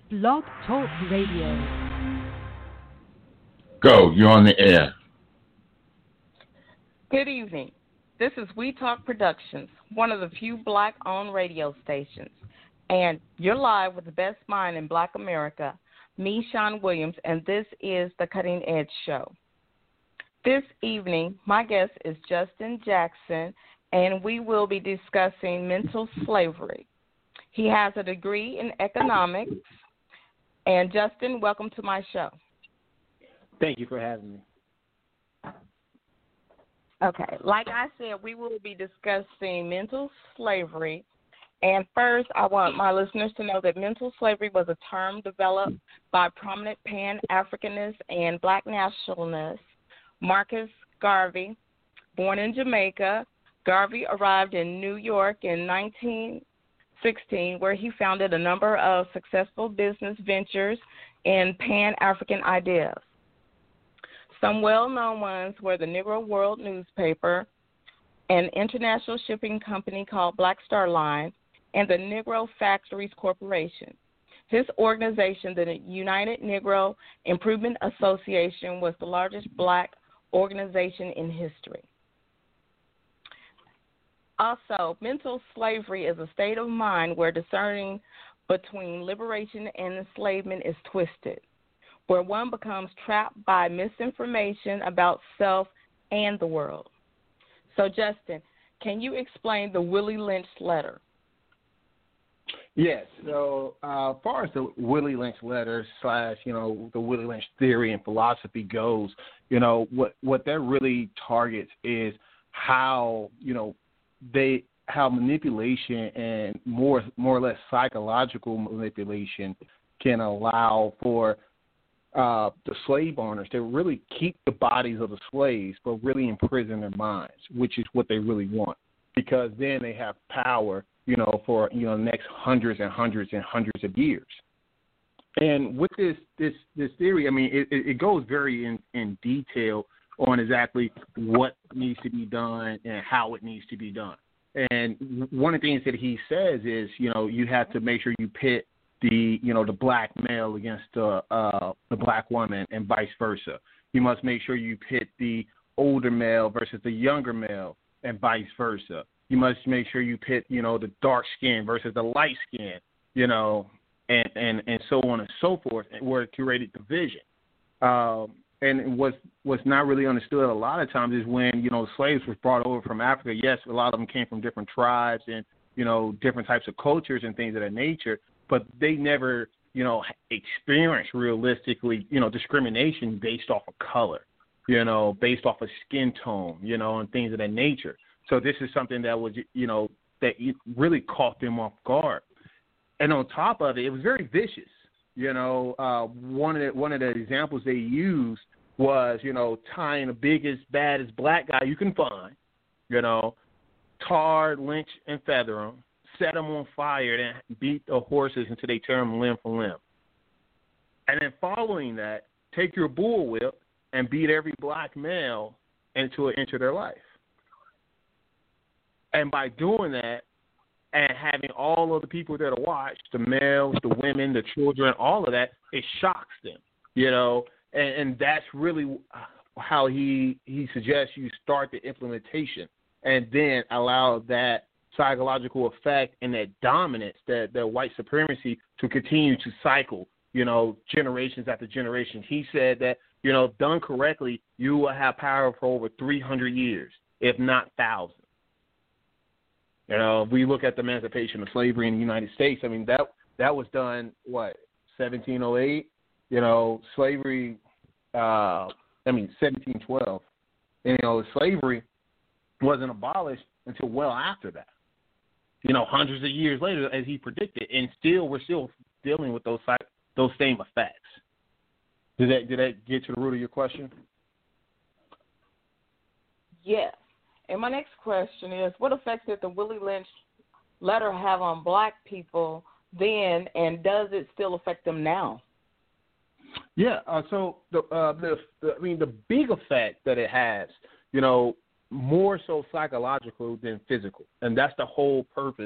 Blog Talk Radio. Go, you're on the air. Good evening. This is We Talk Productions, one of the few black-owned radio stations. And you're live with the best mind in Black America, me, Sean Williams, and this is the Cutting Edge Show. This evening, my guest is Justin Jackson, and we will be discussing mental slavery. He has a degree in economics. And Justin, welcome to my show. Thank you for having me. Okay, like I said, we will be discussing mental slavery. And first, I want my listeners to know that mental slavery was a term developed by prominent Pan-Africanist and black nationalist Marcus Garvey. Born in Jamaica, Garvey arrived in New York in 1916, where he founded a number of successful business ventures in Pan-African ideas. Some well-known ones were the Negro World newspaper, an international shipping company called Black Star Line, and the Negro Factories Corporation. His organization, the United Negro Improvement Association, was the largest black organization in history. Also, mental slavery is a state of mind where discerning between liberation and enslavement is twisted, where one becomes trapped by misinformation about self and the world. So, Justin, can you explain the Willie Lynch letter? Yes. So, as far as the Willie Lynch letter / the Willie Lynch theory and philosophy goes, what that really targets is how, how manipulation and more or less psychological manipulation can allow for the slave owners to really keep the bodies of the slaves, but really imprison their minds, which is what they really want, because then they have power, for the next hundreds and hundreds and hundreds of years. And with this theory, I mean, it goes very in detail on exactly what needs to be done and how it needs to be done. And one of the things that he says is, you have to make sure you pit the black male against the black woman and vice versa. You must make sure you pit the older male versus the younger male and vice versa. You must make sure you pit, the dark skin versus the light skin, and so on and so forth, where it curated division. And what's not really understood a lot of times is when, slaves were brought over from Africa. Yes, a lot of them came from different tribes and, different types of cultures and things of that nature, but they never, experienced realistically, discrimination based off of color, based off of skin tone, and things of that nature. So this is something that was, that really caught them off guard. And on top of it, it was very vicious. One of the examples they used was, tying the biggest, baddest black guy you can find, tar, lynch, and feather them, set them on fire, and beat the horses until they tear them limb from limb. And then following that, take your bullwhip and beat every black male until it entered their life. And by doing that, and having all of the people there to watch, the males, the women, the children, all of that, it shocks them, and that's really how he suggests you start the implementation and then allow that psychological effect and that dominance, that white supremacy to continue to cycle, generations after generation. He said that, done correctly, you will have power for over 300 years, if not thousands. If we look at the emancipation of slavery in the United States, I mean, that was done, 1708? Slavery, 1712. And, slavery wasn't abolished until well after that. Hundreds of years later, as he predicted, and we're still dealing with those same effects. Did that get to the root of your question? Yes. And my next question is, what effect did the Willie Lynch letter have on black people then, and does it still affect them now? Yeah. So the big effect that it has, more so psychological than physical, and that's the whole purpose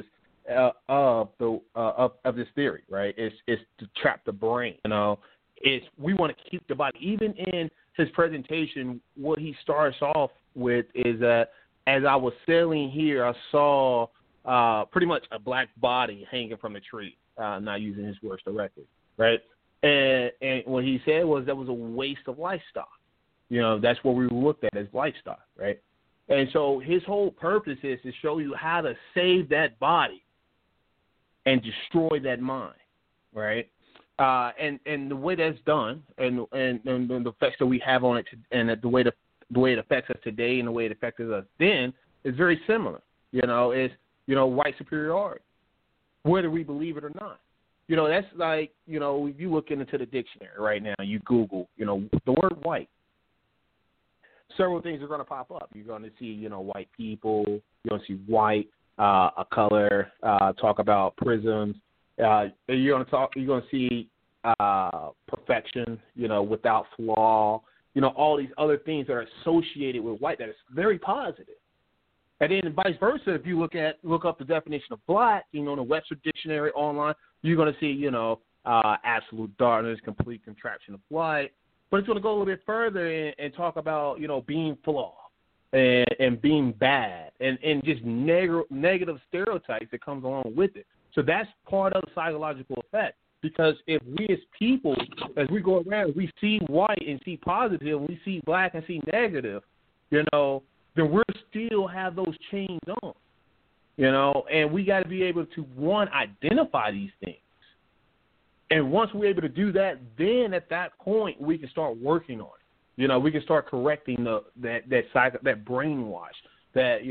of this theory, right? It's to trap the brain. It's we want to keep the body. Even in his presentation, what he starts off with is that as I was sailing here, I saw pretty much a black body hanging from a tree. Not using his words directly, right? And what he said was that was a waste of livestock. That's what we looked at as livestock, right? And so his whole purpose is to show you how to save that body and destroy that mind, right? And the way that's done, and the effects that we have on it, and the way it affects us today, and the way it affected us then, is very similar. It's white superiority, whether we believe it or not. That's like if you look into the dictionary right now, you Google the word white. Several things are going to pop up. You're going to see, white people. You're going to see white, a color. Talk about prisms. You're going to see perfection. Without flaw. All these other things that are associated with white that is very positive. And then vice versa. If you look up the definition of black, in the Webster Dictionary online, you're going to see, absolute darkness, complete contraction of light. But it's going to go a little bit further and talk about, being flawed and being bad and just negative stereotypes that comes along with it. So that's part of the psychological effect. Because if we as people, as we go around, we see white and see positive, and we see black and see negative, then we'll still have those chains on. And we got to be able to, one, identify these things. And once we're able to do that, then at that point we can start working on it. We can start correcting that brainwash that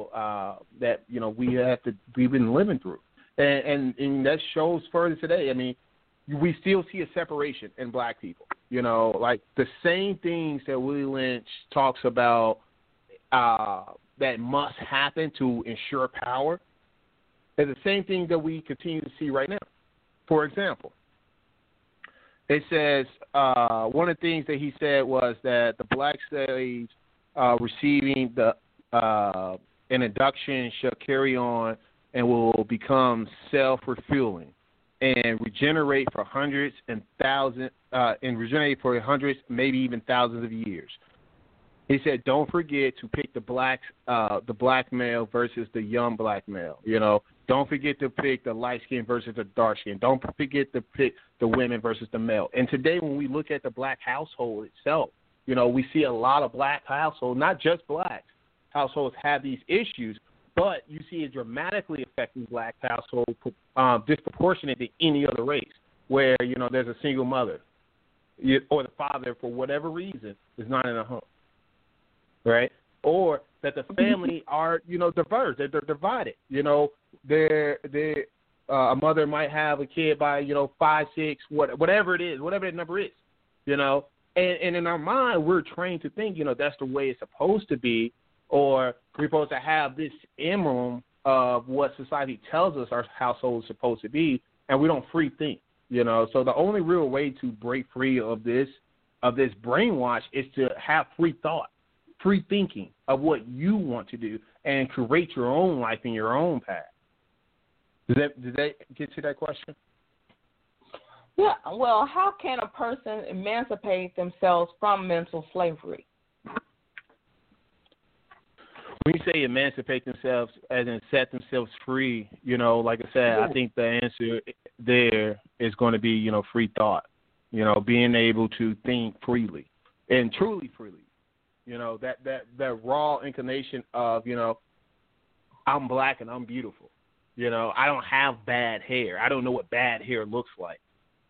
we've been living through, and that shows further today. I mean, we still see a separation in black people. Like the same things that Willie Lynch talks about that must happen to ensure power is the same thing that we continue to see right now. For example. It says one of the things that he said was that the black slaves receiving an induction shall carry on and will become self-refueling and regenerate for hundreds, maybe even thousands of years. He said, don't forget to pick the black male versus the young black male. Don't forget to pick the light skin versus the dark skin. Don't forget to pick the women versus the male. And today, when we look at the black household itself, we see a lot of black households, not just blacks, households have these issues, but you see it dramatically affecting black households disproportionate to any other race, where, there's a single mother or the father, for whatever reason, is not in a home, right? Or that the family are, diverse, that they're divided. A mother might have a kid by, 5, 6, whatever it is, whatever that number is, And in our mind, we're trained to think, that's the way it's supposed to be, or we're supposed to have this emblem of what society tells us our household is supposed to be, and we don't free think, So the only real way to break free of this brainwash is to have free thought. Free thinking of what you want to do and create your own life and your own path. Did that get to that question? Yeah. Well, how can a person emancipate themselves from mental slavery? When you say emancipate themselves, as in set themselves free, like I said, I think the answer there is going to be, free thought. Being able to think freely and truly freely. That raw inclination of, I'm black and I'm beautiful. I don't have bad hair. I don't know what bad hair looks like.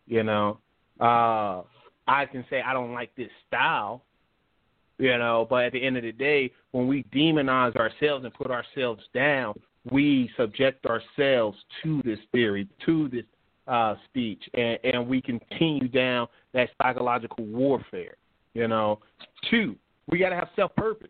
I can say I don't like this style, but at the end of the day, when we demonize ourselves and put ourselves down, we subject ourselves to this theory, to this speech, and we continue down that psychological warfare. 2, we got to have self-purpose.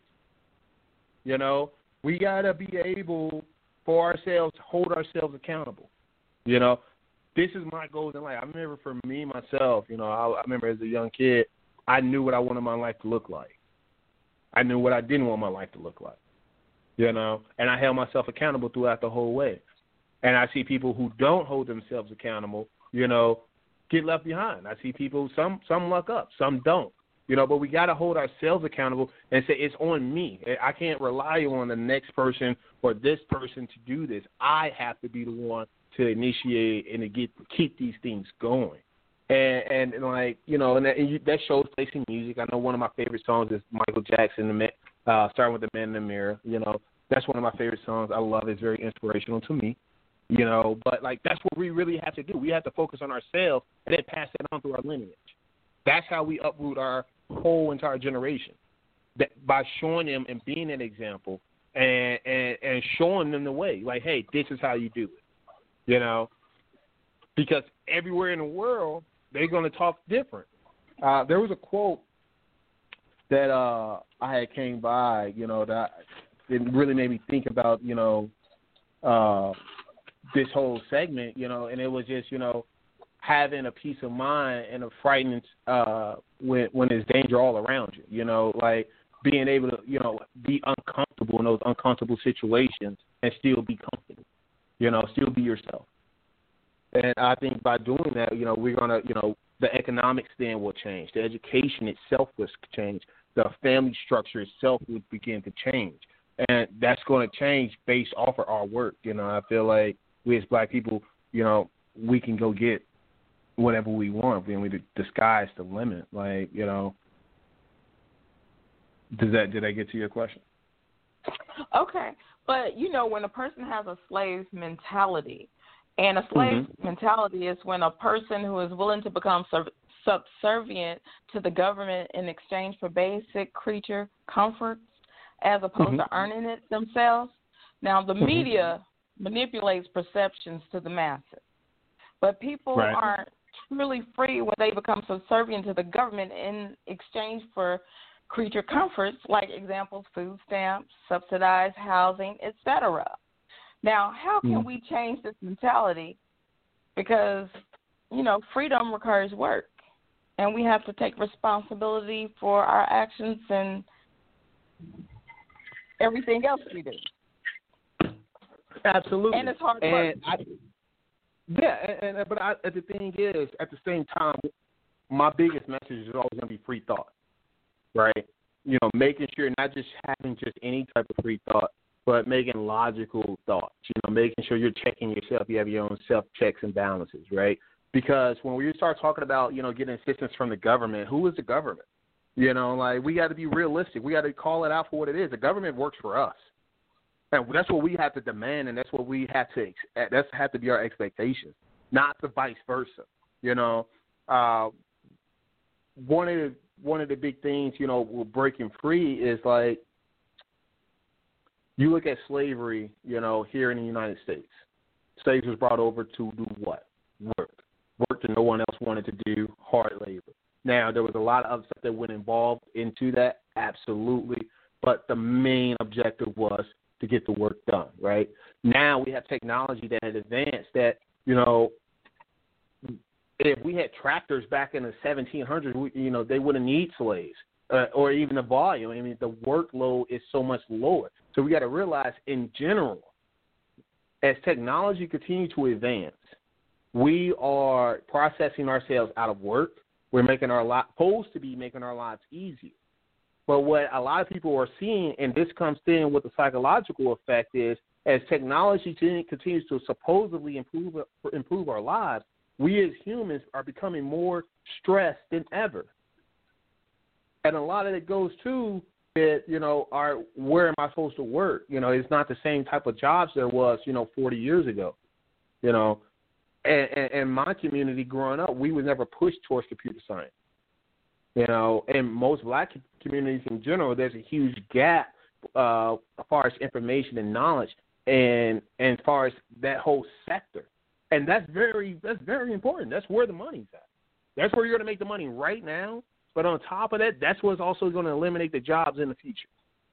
We got to be able for ourselves to hold ourselves accountable. This is my goals in life. I remember for me, myself, I remember as a young kid, I knew what I wanted my life to look like. I knew what I didn't want my life to look like. And I held myself accountable throughout the whole way. And I see people who don't hold themselves accountable, get left behind. I see people, some luck up, some don't. But we got to hold ourselves accountable and say it's on me. I can't rely on the next person or this person to do this. I have to be the one to initiate and to keep these things going. And that shows place in music. I know one of my favorite songs is Michael Jackson, starting with The Man in the Mirror. That's one of my favorite songs. I love it. It's very inspirational to me. But that's what we really have to do. We have to focus on ourselves and then pass it on through our lineage. That's how we uproot our whole entire generation, by showing them and being an example and showing them the way. Like, hey, this is how you do it. Because everywhere in the world they're going to talk different. There was a quote that I had came by, that it really made me think about, this whole segment, and it was just, having a peace of mind and a frightened when there's danger all around you, like being able to, be uncomfortable in those uncomfortable situations and still be comfortable, still be yourself. And I think by doing that, we're going to, the economic stand will change. The education itself will change. The family structure itself will begin to change. And that's going to change based off of our work. I feel like we as black people, we can go get whatever we want. The sky's the limit. Did I get to your question? Okay. But, when a person has a slave mentality, and a slave mentality is when a person who is willing to become subservient to the government in exchange for basic creature comforts as opposed to earning it themselves. Now, the media manipulates perceptions to the masses, but people aren't truly free when they become subservient to the government in exchange for creature comforts, like examples, food stamps, subsidized housing, etc. Now, how can we change this mentality? Because, freedom requires work, and we have to take responsibility for our actions and everything else we do. Absolutely. And it's hard work. But the thing is, at the same time, my biggest message is always going to be free thought, right? Making sure not just having just any type of free thought, but making logical thoughts, making sure you're checking yourself. You have your own self-checks and balances, right? Because when we start talking about, getting assistance from the government, who is the government? We got to be realistic. We got to call it out for what it is. The government works for us. And that's what we have to demand, and that's what we have to have to be our expectations, not the vice versa. One of the big things, we're breaking free is you look at slavery, here in the United States. Slaves was brought over to do what? Work that no one else wanted to do, hard labor. Now, there was a lot of other stuff that went involved into that, absolutely, but the main objective was to get the work done, right? Now we have technology that has advanced that, if we had tractors back in the 1700s, they wouldn't need slaves or even the volume. The workload is so much lower. So we got to realize in general, as technology continues to advance, we are processing ourselves out of work. We're supposed to be making our lives easier. But what a lot of people are seeing, and this comes in with the psychological effect, is as technology continues to supposedly improve our lives, we as humans are becoming more stressed than ever. And a lot of it goes to that, where am I supposed to work? It's not the same type of jobs there was, 40 years ago. And my community growing up, we was never pushed towards computer science. In most black communities in general, there's a huge gap as far as information and knowledge and as far as that whole sector. And that's very important. That's where the money's at. That's where you're going to make the money right now. But on top of that, that's what's also going to eliminate the jobs in the future.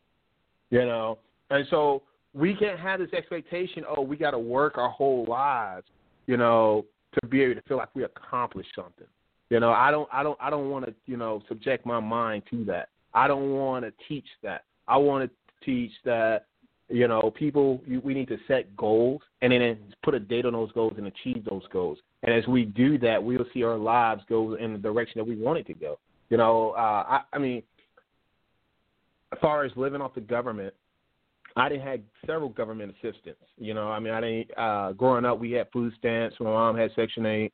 And so we can't have this expectation, we got to work our whole lives, to be able to feel like we accomplished something. I don't want to, subject my mind to that. I don't want to teach that. I want to teach that, People, we need to set goals and then put a date on those goals and achieve those goals. And as we do that, we'll see our lives go in the direction that we want it to go. I mean, as far as living off the government, I didn't have several government assistance. I didn't. Growing up, we had food stamps. My mom had Section 8.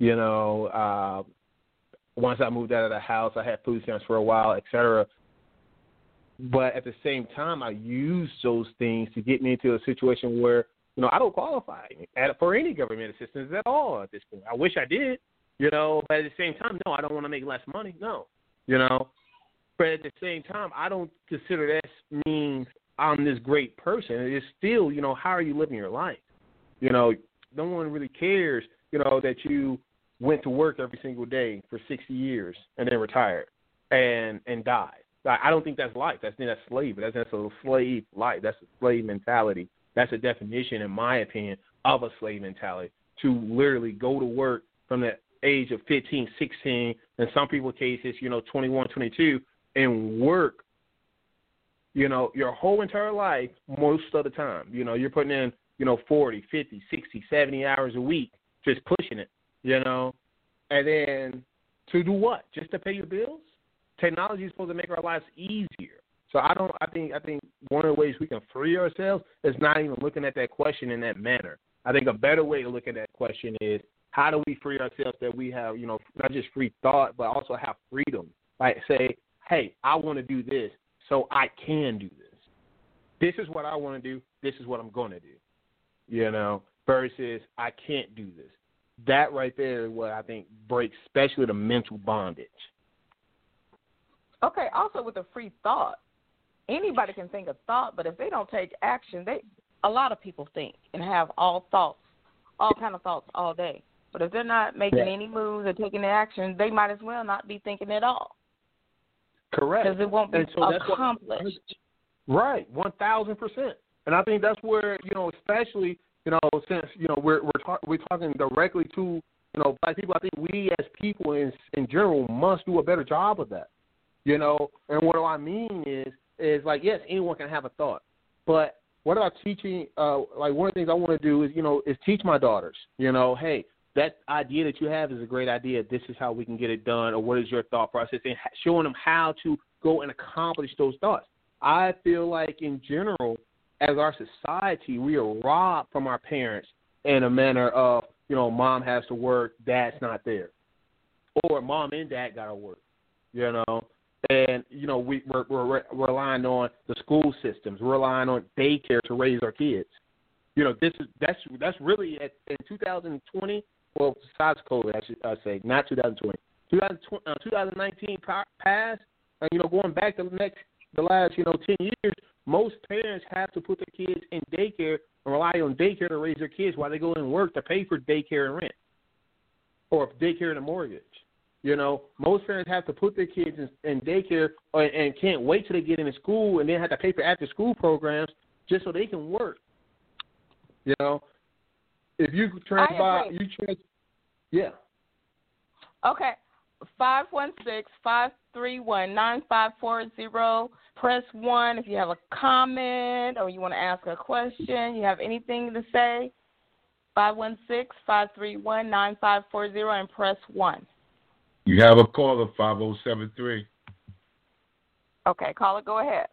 Once I moved out of the house, I had food stamps for a while, et cetera. But at the same time, I used those things to get me into a situation where, I don't qualify for any government assistance at all at this point. I wish I did, but at the same time, no, I don't want to make less money, no, But at the same time, I don't consider that means I'm this great person. It's still, how are you living your life? No one really cares, that you went to work every single day for 60 years and then retired and died. I don't think that's life. That's slavery. That's a slave life. That's a slave mentality. That's a definition, in my opinion, of a slave mentality, to literally go to work from the age of 15, 16, in some people's cases, 21, 22, and work, your whole entire life most of the time. You're putting in, 40, 50, 60, 70 hours a week, just pushing it, and then to do what? Just to pay your bills? Technology is supposed to make our lives easier. So I think one of the ways we can free ourselves is not even looking at that question in that manner. I think a better way to look at that question is, how do we free ourselves that we have, not just free thought, but also have freedom? Like say, hey, I want to do this, so I can do this. This is what I want to do. This is what I'm going to do, versus I can't do this. That right there is what I think breaks, especially the mental bondage. Okay, also with the free thought, anybody can think a thought, but if they don't take action, a lot of people think and have all kind of thoughts all day. But if they're not making any moves or taking the action, they might as well not be thinking at all. Correct. Because it won't be accomplished. Right, 1,000%. And I think that's where, especially, since, we're talking directly to, Black people, I think we as people in general must do a better job of that. And what do I mean is like, yes, anyone can have a thought. But what about teaching, one of the things I want to do is teach my daughters, hey, that idea that you have is a great idea. This is how we can get it done, or what is your thought process, and showing them how to go and accomplish those thoughts. I feel like in general, as our society, we are robbed from our parents in a manner of, mom has to work, dad's not there. Or mom and dad got to work, And, we're relying on the school systems. We're relying on daycare to raise our kids. That's really in 2020, well, besides COVID, I should say, not 2020. 2019 passed, and, going back to the last, 10 years, most parents have to put their kids in daycare and rely on daycare to raise their kids while they go and work to pay for daycare and rent, or daycare and a mortgage. Most parents have to put their kids in daycare and can't wait till they get into school and then have to pay for after-school programs just so they can work. If you yeah. Okay. 516-531-9540. Press 1 if you have a comment or you want to ask a question, you have anything to say. 516-531-9540 and press 1. You have a caller, 5073. Okay, caller, go ahead.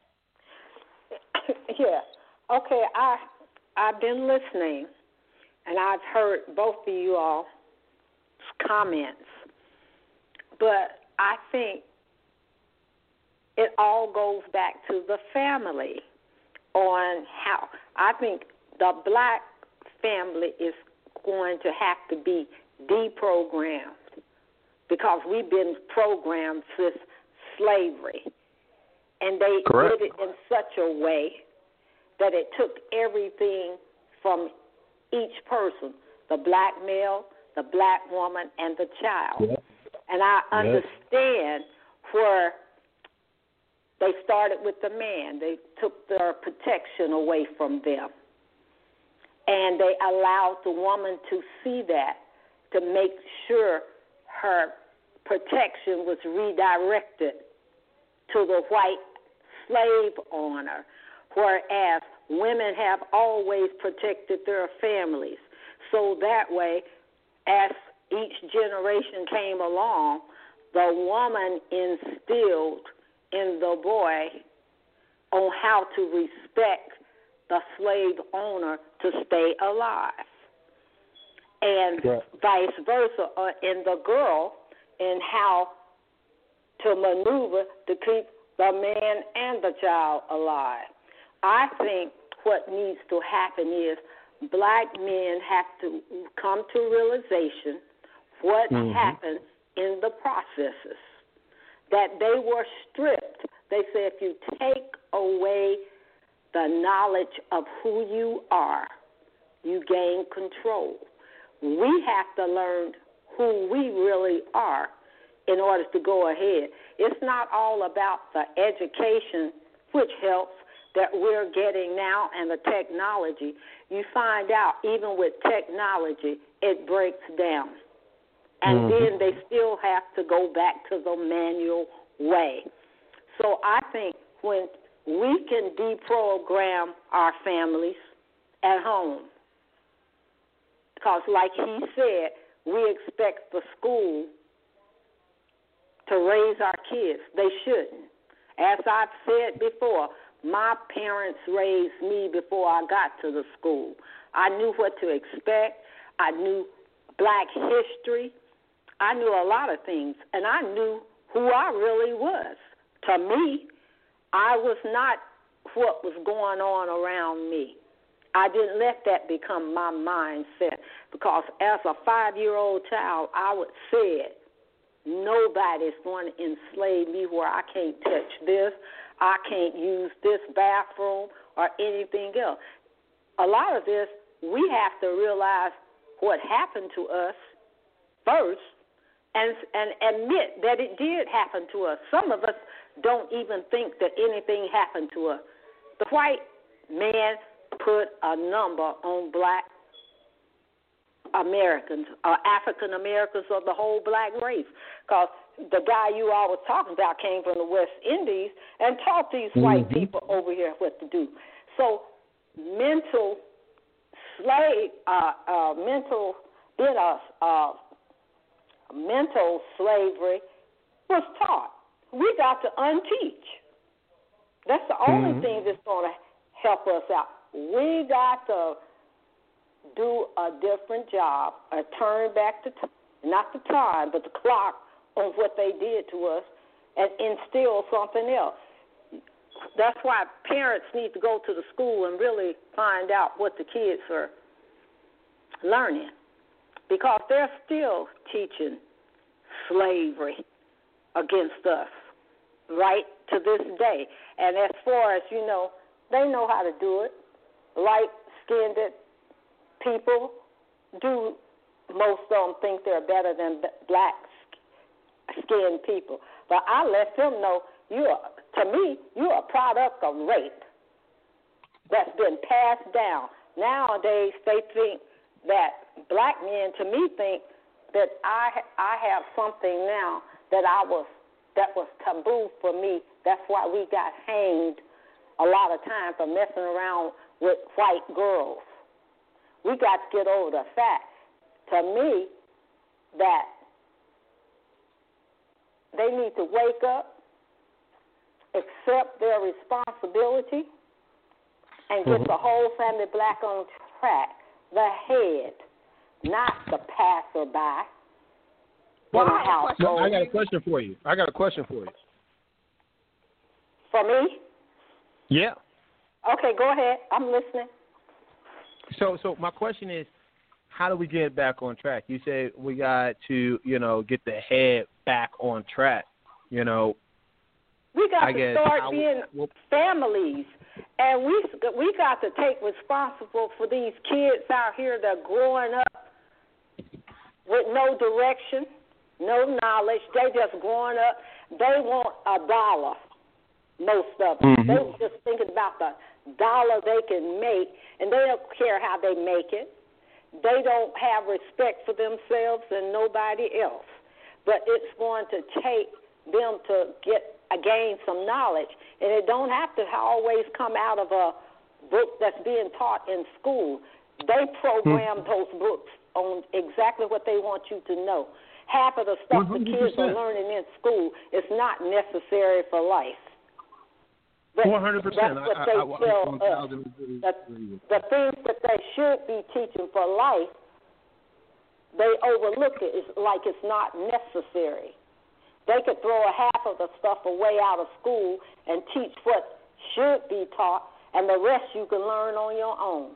Yeah. Okay, I've been listening, and I've heard both of you all's comments, but I think it all goes back to the family on how I think the Black family is going to have to be deprogrammed, because we've been programmed since slavery. And they Correct. did it in such a way that it took everything from each person, the Black male, the Black woman, and the child. Yep. And I understand where they started with the man. They took their protection away from them. And they allowed the woman to see that, to make sure her protection was redirected to the white slave owner. whereas women have always protected their families. So that way, as each generation came along, the woman instilled in the boy on how to respect the slave owner to stay alive. And vice versa, in the girl, in how to maneuver to keep the man and the child alive. I think what needs to happen is black men have to come to realization what happened in the processes, that they were stripped. They say if you take away the knowledge of who you are, you gain control. We have to learn who we really are in order to go ahead. It's not all about the education, which helps, that we're getting now and the technology. You find out even with technology, it breaks down. And then they still have to go back to the manual way. So I think when we can deprogram our families at home, because like he said, we expect the school to raise our kids. They shouldn't. As I've said before, my parents raised me before I got to the school. I knew what to expect. I knew black history. I knew a lot of things, and I knew who I really was. To me, I was not what was going on around me. I didn't let that become my mindset, because as a 5-year-old child, I would say it. Nobody's going to enslave me where I can't touch this, I can't use this bathroom or anything else. A lot of this, we have to realize what happened to us first and admit that it did happen to us. Some of us don't even think that anything happened to us. The white man put a number on black Americans, or African Americans, or the whole black race, because the guy you all was talking about came from the West Indies and taught these white people over here what to do. So mental slavery was taught. We got to unteach. That's the only thing that's going to help us out. We got to do a different job, or turn back not the time, but the clock on what they did to us, and instill something else. That's why parents need to go to the school and really find out what the kids are learning, because they're still teaching slavery against us right to this day. And as far as you know, they know how to do it. Light-skinned people do, most of them think they're better than black-skinned people. But I let them know, to me, you're a product of rape that's been passed down. Nowadays, they think that black men, to me, think that I have something now that was taboo for me. That's why we got hanged a lot of time for messing around with white girls. We got to get over the fact, to me, that they need to wake up, accept their responsibility, and get the whole family black on track. The head, not the passerby. Well, I got a question for you. For me? Yeah. Okay, go ahead. I'm listening. So my question is, how do we get back on track? You said we got to, get the head back on track. We got to start being families, and we got to take responsible for these kids out here that are growing up with no direction, no knowledge. They just growing up. They want $1. Most of them. They're just thinking about the dollar they can make, and they don't care how they make it. They don't have respect for themselves and nobody else. But it's going to take them to get gain some knowledge. And it don't have to always come out of a book that's being taught in school. They program those books on exactly what they want you to know. Half of the stuff 100%. the kids are learning in school is not necessary for life. But 400%. that's what they tell us. The things that they should be teaching for life, they overlook it. It's like it's not necessary. They could throw a half of the stuff away out of school and teach what should be taught, and the rest you can learn on your own.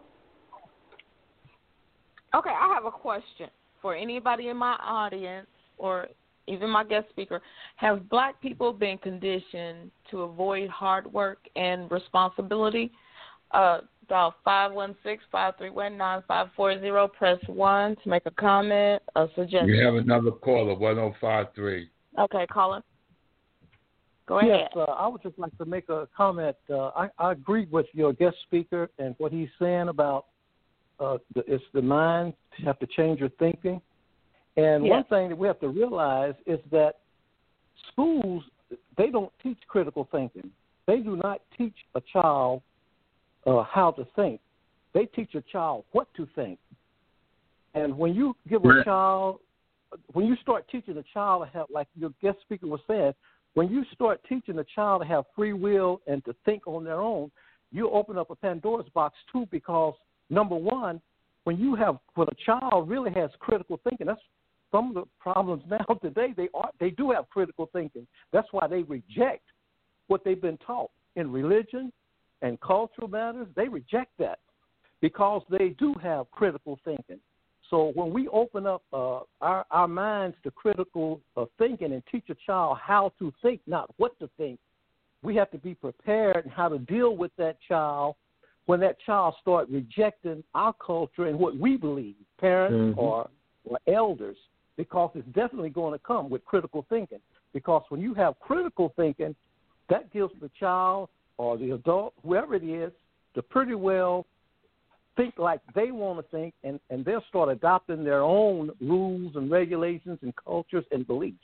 Okay, I have a question for anybody in my audience or even my guest speaker. Have black people been conditioned to avoid hard work and responsibility? Dial 516-531-9540. Press 1 to make a comment, a suggestion. We have another caller, 1053. Okay, caller. Go ahead. Yes, I would just like to make a comment. I agree with your guest speaker and what he's saying about it's the mind have to change your thinking. And one thing that we have to realize is that schools, they don't teach critical thinking. They do not teach a child how to think. They teach a child what to think. And when you give a child, when you start teaching a child to have, like your guest speaker was saying, when you start teaching a child to have free will and to think on their own, you open up a Pandora's box too, because number one, when a child really has critical thinking, that's some of the problems now today. They do have critical thinking. That's why they reject what they've been taught in religion and cultural matters. They reject that because they do have critical thinking. So when we open up our minds to critical thinking and teach a child how to think, not what to think, we have to be prepared in how to deal with that child when that child starts rejecting our culture and what we believe, parents or elders, because it's definitely going to come with critical thinking. Because when you have critical thinking, that gives the child or the adult, whoever it is, to pretty well think like they want to think, and they'll start adopting their own rules and regulations and cultures and beliefs.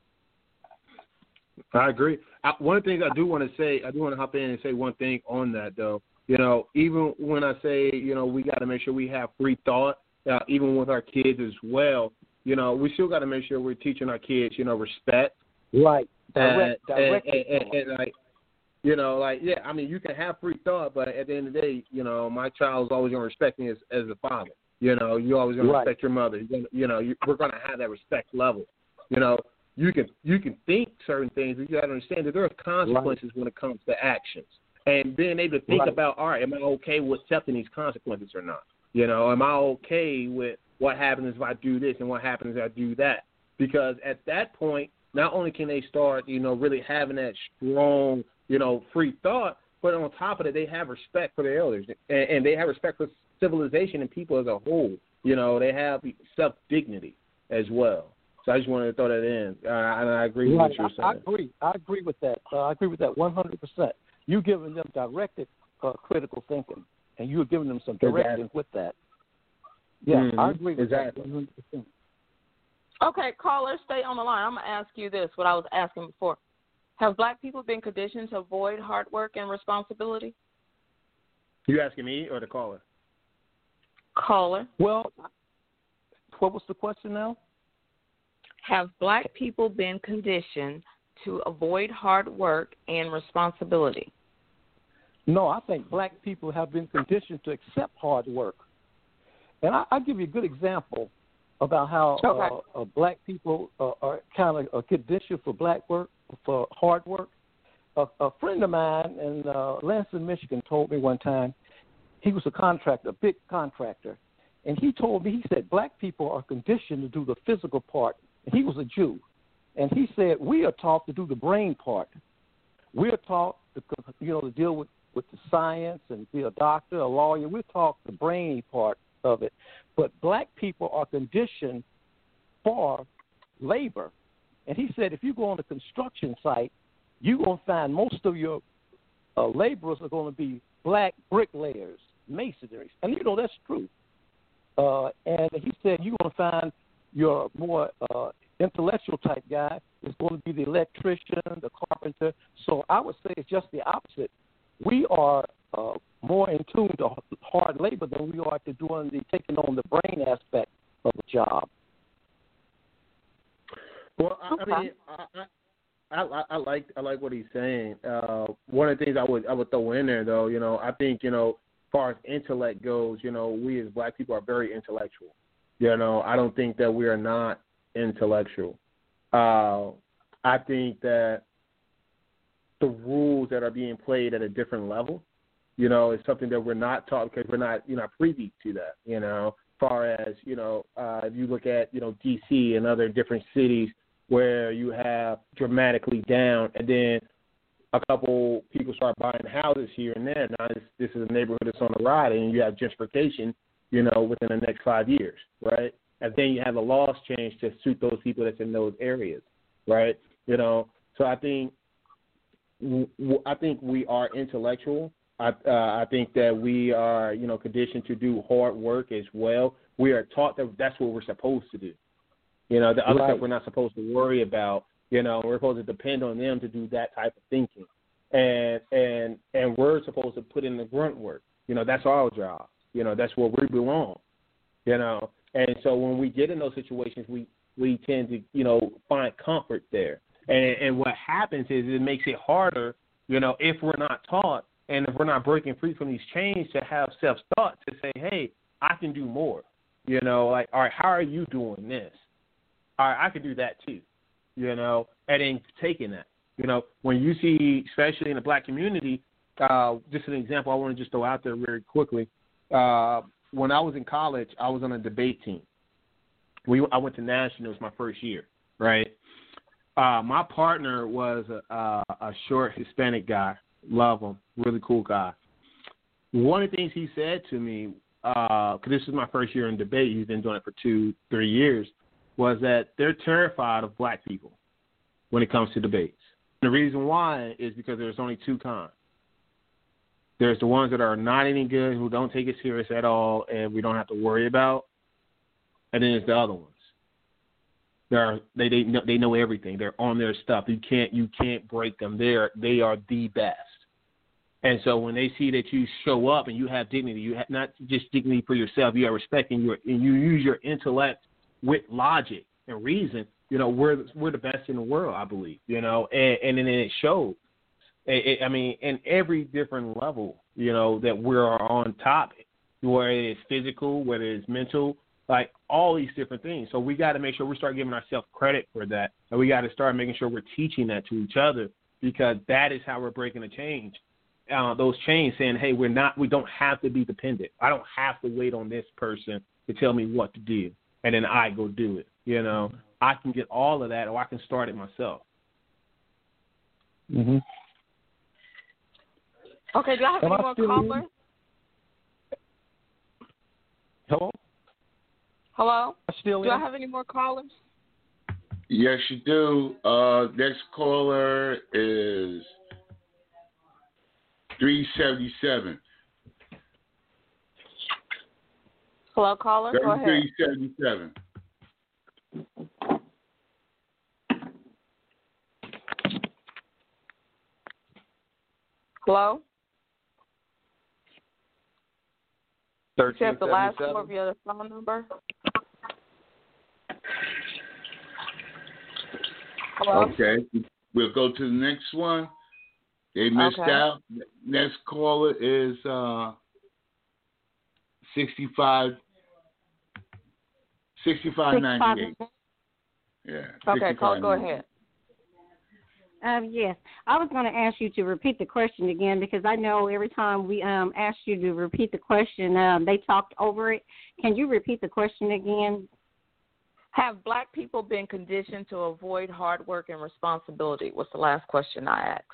I agree. One of the things I do want to say, I do want to hop in and say one thing on that, though. You know, even when I say, you know, we got to make sure we have free thought, even with our kids as well, you know, we still got to make sure we're teaching our kids, you know, respect. Right. And like, you know, like, yeah, I mean, you can have free thought, but at the end of the day, you know, my child is always going to respect me as a father. You know, you're always going to respect your mother. We're going to have that respect level. You know, you can think certain things, but you got to understand that there are consequences when it comes to actions. And being able to think about, all right, am I okay with accepting these consequences or not? You know, am I okay with what happens if I do this and what happens if I do that? Because at that point, not only can they start, you know, really having that strong, you know, free thought, but on top of it, they have respect for their elders, and they have respect for civilization and people as a whole. You know, they have self-dignity as well. So I just wanted to throw that in, and I agree with what you're saying. I agree with that. I agree with that 100%. You're giving them directed critical thinking, and you're giving them some direction with that. Yeah, I agree with that 100%. Okay, caller, stay on the line. I'm going to ask you this, what I was asking before. Have black people been conditioned to avoid hard work and responsibility? You asking me or the caller? Caller. Well, what was the question now? Have black people been conditioned to avoid hard work and responsibility? No, I think black people have been conditioned to accept hard work. And I'll give you a good example about how black people are kind of conditioned for hard work. A friend of mine in Lansing, Michigan told me one time, he was a contractor, a big contractor, and he told me, he said, black people are conditioned to do the physical part, and he was a Jew. And he said, we are taught to do the brain part. We are taught to deal with the science and be a doctor, a lawyer. We're taught the brainy part of it. But black people are conditioned for labor. And he said, if you go on a construction site, you're going to find most of your laborers are going to be black bricklayers, masonry. And, that's true. And he said, you're going to find your more intellectual type guy is going to be the electrician, the carpenter. carpenter. So I would say it's just the opposite. We are more in tune to hard labor than we are to taking on the brain aspect of a job. Well, I mean, I like what he's saying. One of the things I would throw in there, though, I think, as far as intellect goes, we as black people are very intellectual. I don't think that we are not intellectual. I think that the rules that are being played at a different level, is something that we're not taught because we're not, privy to that, As far as, if you look at, D.C. and other different cities where you have dramatically down and then a couple people start buying houses here and there. Now this is a neighborhood that's on the rise, and you have gentrification, within the next 5 years, right? And then you have the laws change to suit those people that's in those areas, right? So I think we are intellectual. I think that we are, conditioned to do hard work as well. We are taught that that's what we're supposed to do. The other stuff we're not supposed to worry about. We're supposed to depend on them to do that type of thinking, and we're supposed to put in the grunt work. That's our job. That's where we belong. And so when we get in those situations, we tend to find comfort there. And what happens is it makes it harder, if we're not taught and if we're not breaking free from these chains to have self-thought to say, hey, I can do more. Like, all right, how are you doing this? All right, I could do that too. And then taking that. When you see, especially in the black community, just an example I want to just throw out there very quickly. When I was in college, I was on a debate team. I went to nationals my first year, right? My partner was a short Hispanic guy. Love him. Really cool guy. One of the things he said to me, because this is my first year in debate, he's been doing it for 2-3 years, was that they're terrified of black people when it comes to debates. The reason why is because there's only two kinds. There's the ones that are not any good, who don't take it serious at all, and we don't have to worry about. And then there's the other ones. They know everything. They're on their stuff. You can't break them. They are the best. And so when they see that you show up and you have dignity, you have not just dignity for yourself, you have respect, and you use your intellect with logic and reason. We're the best in the world, I believe. And then it shows. In every different level, that we're on top, whether it's physical, whether it's mental, like all these different things. So we got to make sure we start giving ourselves credit for that, and we got to start making sure we're teaching that to each other, because that is how we're breaking the change. Those chains saying, hey, we don't have to be dependent. I don't have to wait on this person to tell me what to do, and then I go do it. I can get all of that, or I can start it myself. Mm-hmm. Okay, do I have any more callers? Hello? Do I have any more callers? Yes, you do. Next caller is 377. Hello, caller? Go ahead. 377. Hello? You have the last four of your phone number? Hello? Okay. We'll go to the next one. They missed out. Next caller is 6598. Yeah. Okay, caller, go ahead. Yes, I was going to ask you to repeat the question again, because I know every time we asked you to repeat the question, they talked over it. Can you repeat the question again? Have black people been conditioned to avoid hard work and responsibility? Was the last question I asked.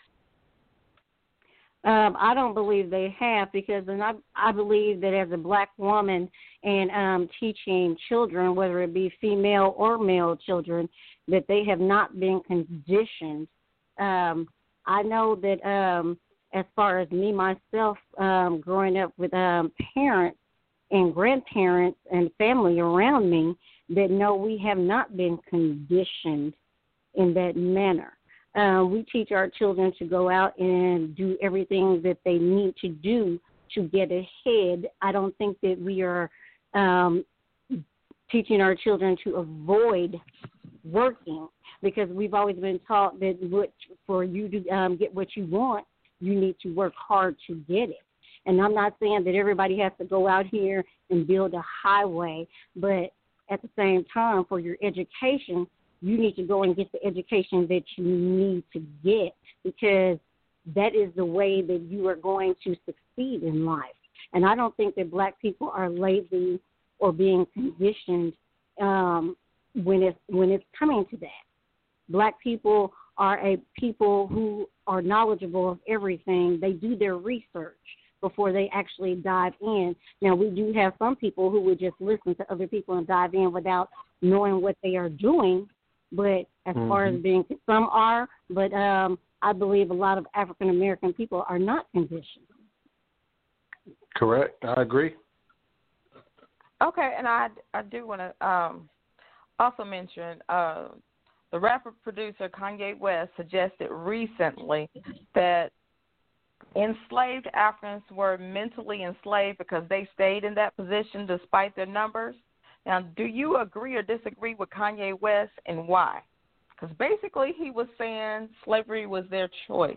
I don't believe they have, because I believe that as a black woman and teaching children, whether it be female or male children, that they have not been conditioned. I know that as far as me, myself, growing up with parents and grandparents and family around me, that no, we have not been conditioned in that manner. We teach our children to go out and do everything that they need to do to get ahead. I don't think that we are teaching our children to avoid working, because we've always been taught that for you to get what you want, you need to work hard to get it. And I'm not saying that everybody has to go out here and build a highway, but at the same time, for your education, you need to go and get the education that you need to get, because that is the way that you are going to succeed in life. And I don't think that black people are lazy or being conditioned when it's coming to that. Black people are a people who are knowledgeable of everything. They do their research before they actually dive in. Now, we do have some people who would just listen to other people and dive in without knowing what they are doing. But as far as being, some are, but I believe a lot of African American people are not conditioned. Correct. I agree. Okay, and I do want to also mention the rapper-producer Kanye West suggested recently that enslaved Africans were mentally enslaved because they stayed in that position despite their numbers. Now, do you agree or disagree with Kanye West, and why? Because basically he was saying slavery was their choice.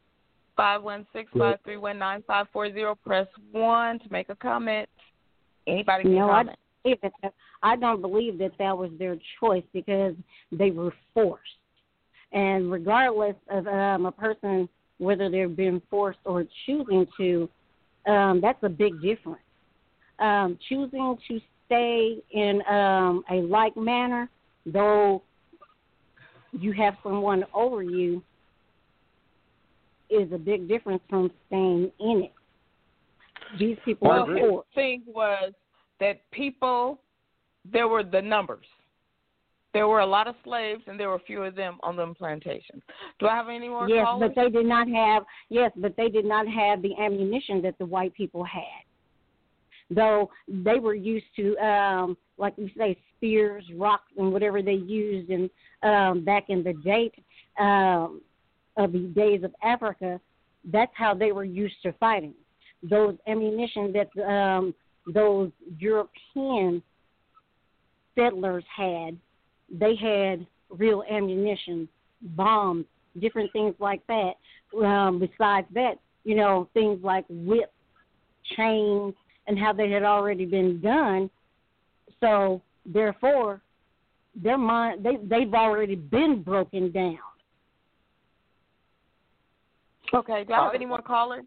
516-531-9540. Press 1 to make a comment. Anybody can comment. I don't believe that was their choice, because they were forced. And regardless of a person, whether they've been forced or choosing to, that's a big difference. Choosing to stay in a like manner, though you have someone over you, is a big difference from staying in it. These people are poor. The thing was that there were the numbers. There were a lot of slaves, and there were few of them on them plantations. Do I have any more callers? Yes, but they did not have the ammunition that the white people had. Though they were used to, like we say, spears, rocks, and whatever they used in back in the day of the days of Africa. That's how they were used to fighting. Those ammunition that those European settlers had, they had real ammunition, bombs, different things like that. Besides that, things like whips, chains, and how they had already been done. So therefore, their mind, they've already been broken down. Okay. Do I have any more callers?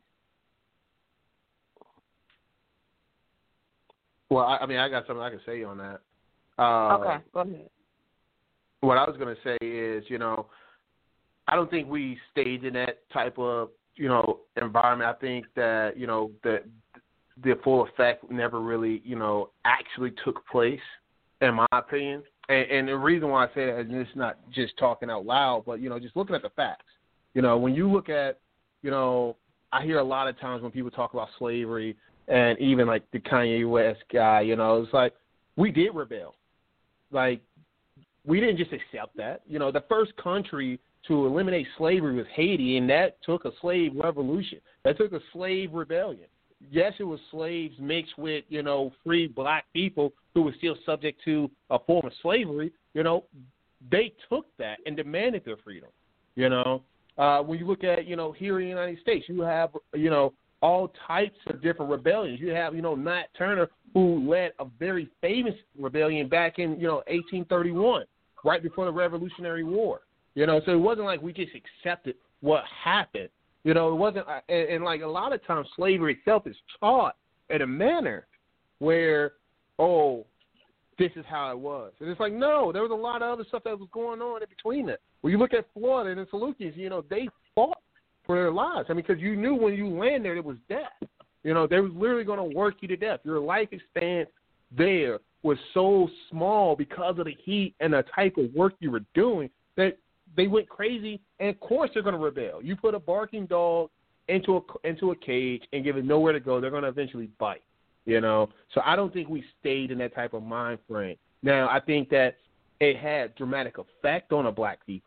Well, I got something I can say on that. Okay, go ahead. What I was going to say is, I don't think we stayed in that type of, environment. I think that, the full effect never really, actually took place, in my opinion. And the reason why I say that is it's not just talking out loud, but, just looking at the facts. When you look at, I hear a lot of times when people talk about slavery, and even like the Kanye West guy, it's like, we did rebel. Like, we didn't just accept that. The first country to eliminate slavery was Haiti, and that took a slave revolution. That took a slave rebellion. Yes, it was slaves mixed with, free black people who were still subject to a form of slavery. They took that and demanded their freedom. When you look at, here in the United States, you have, all types of different rebellions. You have, Nat Turner, who led a very famous rebellion back in, 1831, right before the Revolutionary War. So it wasn't like we just accepted what happened. It wasn't, and like a lot of times slavery itself is taught in a manner where, this is how it was. And it's like, no, there was a lot of other stuff that was going on in between that. When you look at Florida and the Salukis, they fought for their lives. Because you knew when you land there, it was death. They was literally going to work you to death. Your life experience there was so small because of the heat and the type of work you were doing that they went crazy, and of course they're going to rebel. You put a barking dog into a cage and give it nowhere to go, they're going to eventually bite. So I don't think we stayed in that type of mind frame. Now, I think that it had dramatic effect on the black people.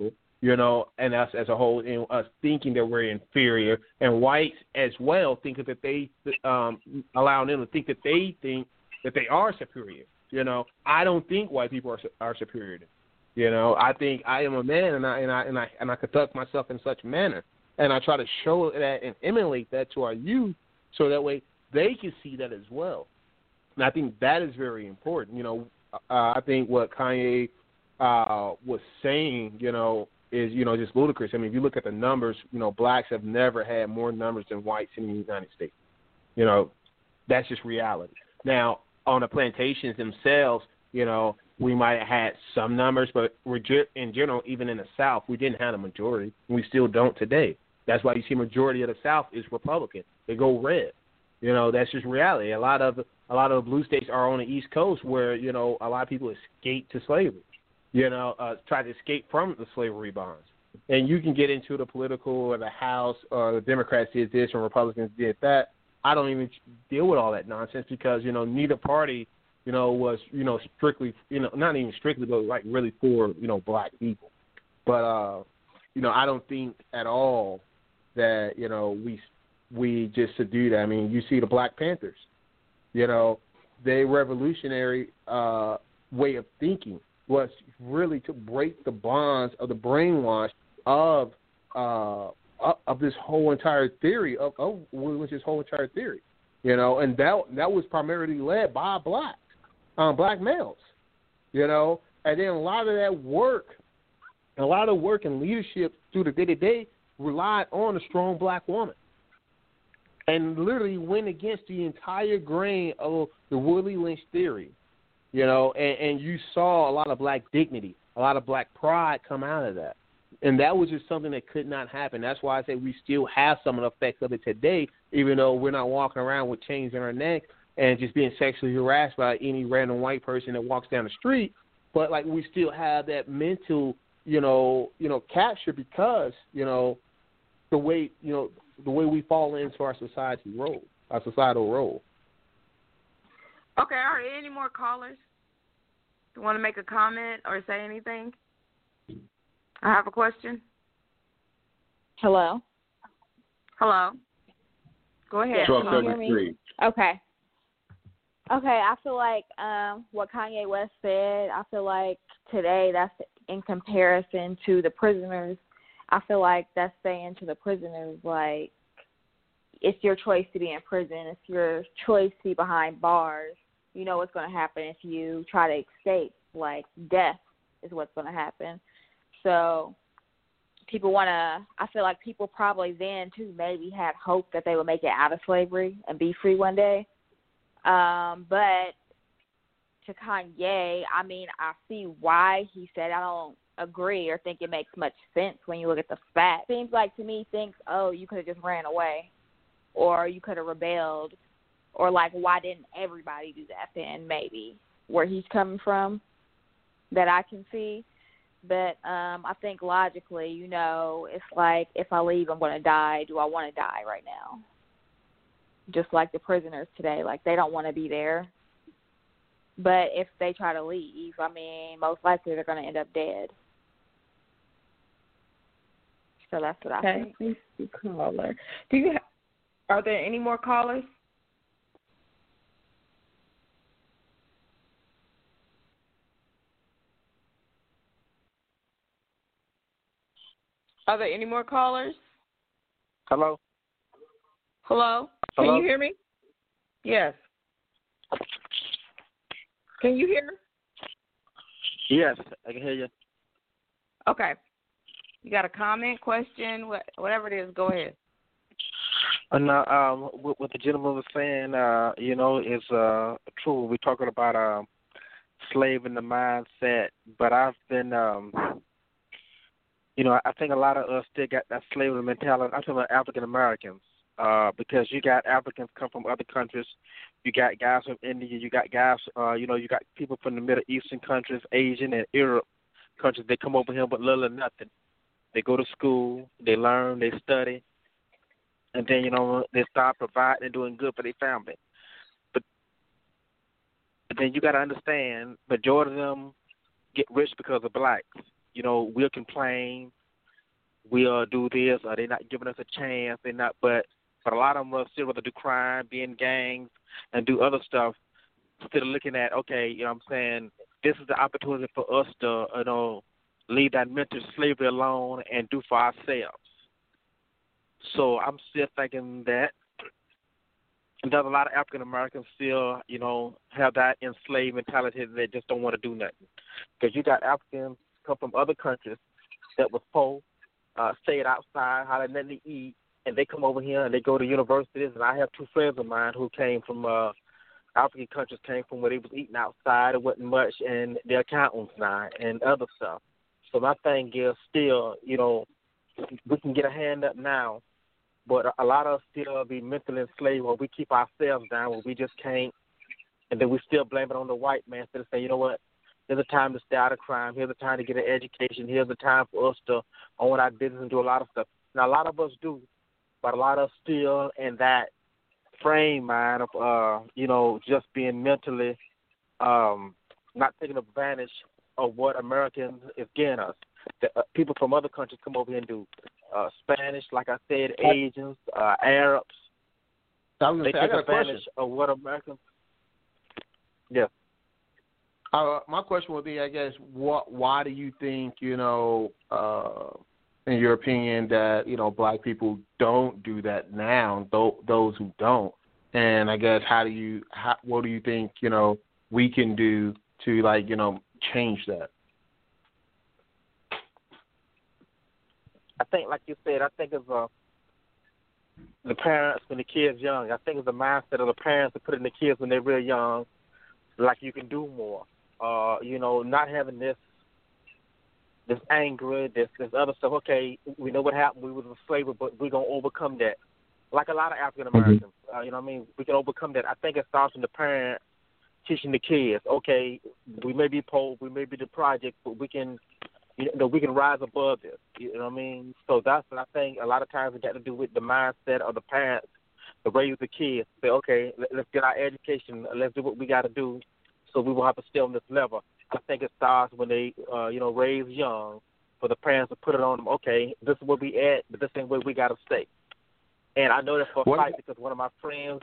and us as a whole, and us thinking that we're inferior, and whites as well thinking that they allowing them to think that they are superior. I don't think white people are superior. I think I am a man, and I conduct myself in such a manner, and I try to show that and emulate that to our youth, so that way they can see that as well. And I think that is very important. I think what Kanye was saying, is, just ludicrous. I mean, if you look at the numbers, blacks have never had more numbers than whites in the United States. That's just reality. Now, on the plantations themselves, we might have had some numbers, but in general, even in the South, we didn't have a majority. We still don't today. That's why you see majority of the South is Republican. They go red. That's just reality. A lot of the blue states are on the East Coast where, a lot of people escaped to slavery. Try to escape from the slavery bonds. And you can get into the political or the House or the Democrats did this and Republicans did that. I don't even deal with all that nonsense because, neither party, was, strictly, not even strictly, but like really for, black people. But, I don't think at all that, we just to do that. I mean, you see the Black Panthers, they revolutionary way of thinking was really to break the bonds of the brainwash of this whole entire theory of this whole entire theory, and that was primarily led by black males, and then a lot of that work, and leadership through the day-to-day relied on a strong black woman, and literally went against the entire grain of the Willie Lynch theory. And you saw a lot of black dignity, a lot of black pride come out of that. And that was just something that could not happen. That's why I say we still have some of the effects of it today, even though we're not walking around with chains in our neck and just being sexually harassed by any random white person that walks down the street. But, we still have that mental, capture because, the way we fall into our societal role. Okay, are there any more callers? Do you want to make a comment or say anything? I have a question. Hello. Go ahead. Talk number 3. Okay, I feel like what Kanye West said, I feel like today that's in comparison to the prisoners. I feel like that's saying to the prisoners, like, it's your choice to be in prison. It's your choice to be behind bars. You know what's going to happen if you try to escape. Like, death is what's going to happen. So I feel like people probably then, too, maybe had hope that they would make it out of slavery and be free one day. But to Kanye, I mean, I see why he said I don't agree or think it makes much sense when you look at the facts. Seems like to me thinks, oh, you could have just ran away or you could have rebelled. Or, like, why didn't everybody do that then, maybe, where he's coming from that I can see. But I think logically, it's like if I leave, I'm going to die. Do I want to die right now? Just like the prisoners today. Like, they don't want to be there. But if they try to leave, I mean, most likely they're going to end up dead. So that's what I think. Okay, please, caller. Are there any more callers? Are there any more callers? Hello? Can you hear me? Yes. Can you hear? Yes, I can hear you. Okay. You got a comment, question, whatever it is, go ahead. What the gentleman was saying, is true. We're talking about slave in the mindset, but I've been I think a lot of us still got that slavery mentality. I'm talking about African Americans, because you got Africans come from other countries. You got guys from India. You got guys, you got people from the Middle Eastern countries, Asian and Europe countries. They come over here but little or nothing. They go to school, they learn, they study, and then, they start providing and doing good for their family. But then you got to understand, majority of them get rich because of blacks. We'll complain, we do this, or they're not giving us a chance. They're not, but a lot of them will still rather do crime, be in gangs, and do other stuff instead of looking at, okay, you know what I'm saying, this is the opportunity for us to, leave that mental slavery alone and do for ourselves. So I'm still thinking that there's a lot of African Americans still, have that enslaved mentality that they just don't want to do nothing. Because you got Africans come from other countries that was poor, stayed outside, had nothing to eat, and they come over here and they go to universities. And I have two friends of mine who came from African countries, came from where they was eating outside. It wasn't much, and they're accountants now and other stuff. So my thing is still, we can get a hand up now, but a lot of us still be mentally enslaved where we keep ourselves down, where we just can't, and then we still blame it on the white man instead of saying, you know what, here's a time to stay out of crime, here's a time to get an education, here's a time for us to own our business and do a lot of stuff. Now, a lot of us do, but a lot of us still in that frame mind of, just being mentally not taking advantage of what Americans is getting us. People from other countries come over here and do Spanish, like I said, Asians, Arabs. They take advantage of what Americans. Yeah. My question would be, I guess, why do you think, in your opinion, that black people don't do that now? Those who don't, and I guess, what do you think we can do to change that? I think, like you said, it's the parents when the kids young. I think it's the mindset of the parents to put in the kids when they're real young, like you can do more. Not having this anger, this other stuff. Okay, we know what happened. We was a slave, but we're gonna overcome that. Like a lot of African Americans, we can overcome that. I think it starts from the parent teaching the kids. Okay, we may be poor, we may be the project, but we can. We can rise above this. You know what I mean? So that's what I think a lot of times it got to do with the mindset of the parents to raise the kids. Say, okay, let's get our education. Let's do what we got to do so we won't have to stay on this level. I think it starts when they, raise young for the parents to put it on them. Okay, this is where we at, but this ain't where we got to stay. And I know that for a fact because one of my friends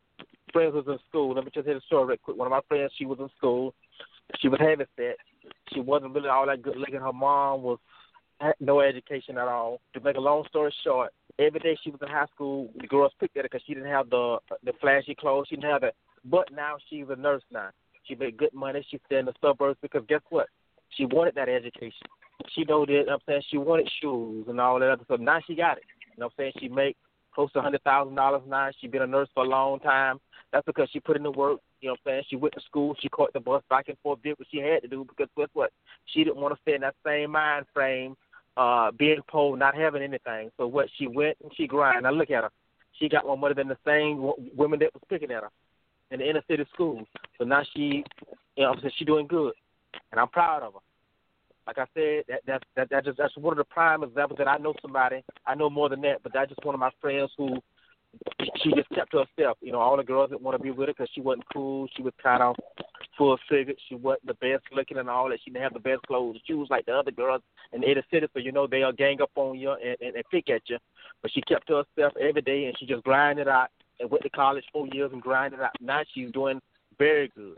was in school. Let me just hit a story real quick. One of my friends, she was in school. She was heavy set. She wasn't really all that good looking. Her mom had no education at all. To make a long story short, every day she was in high school, the girls picked at her because she didn't have the flashy clothes. She didn't have it. But now she's a nurse now. She made good money. She stayed in the suburbs because guess what? She wanted that education. She know that, she wanted shoes and all that other stuff. Now she got it. She make close to $100,000 now. She been a nurse for a long time. That's because she put in the work. She went to school. She caught the bus back and forth, did what she had to do because guess what? She didn't want to stay in that same mind frame, being poor, not having anything. So what? She went and she grinded. Now look at her. She got more money than the same women that was picking at her in the inner city schools. So now she's doing good, and I'm proud of her. Like I said, that's one of the prime examples that I know somebody. I know more than that, but that's just one of my friends who. She just kept to herself. All the girls that want to be with her because she wasn't cool. She was kind of full-figured. She wasn't the best looking and all that. She didn't have the best clothes. She was like the other girls in the inner city, so they'll gang up on you and pick at you. But she kept to herself every day, and she just grinded out and went to college 4 years and grinded out. Now she's doing very good.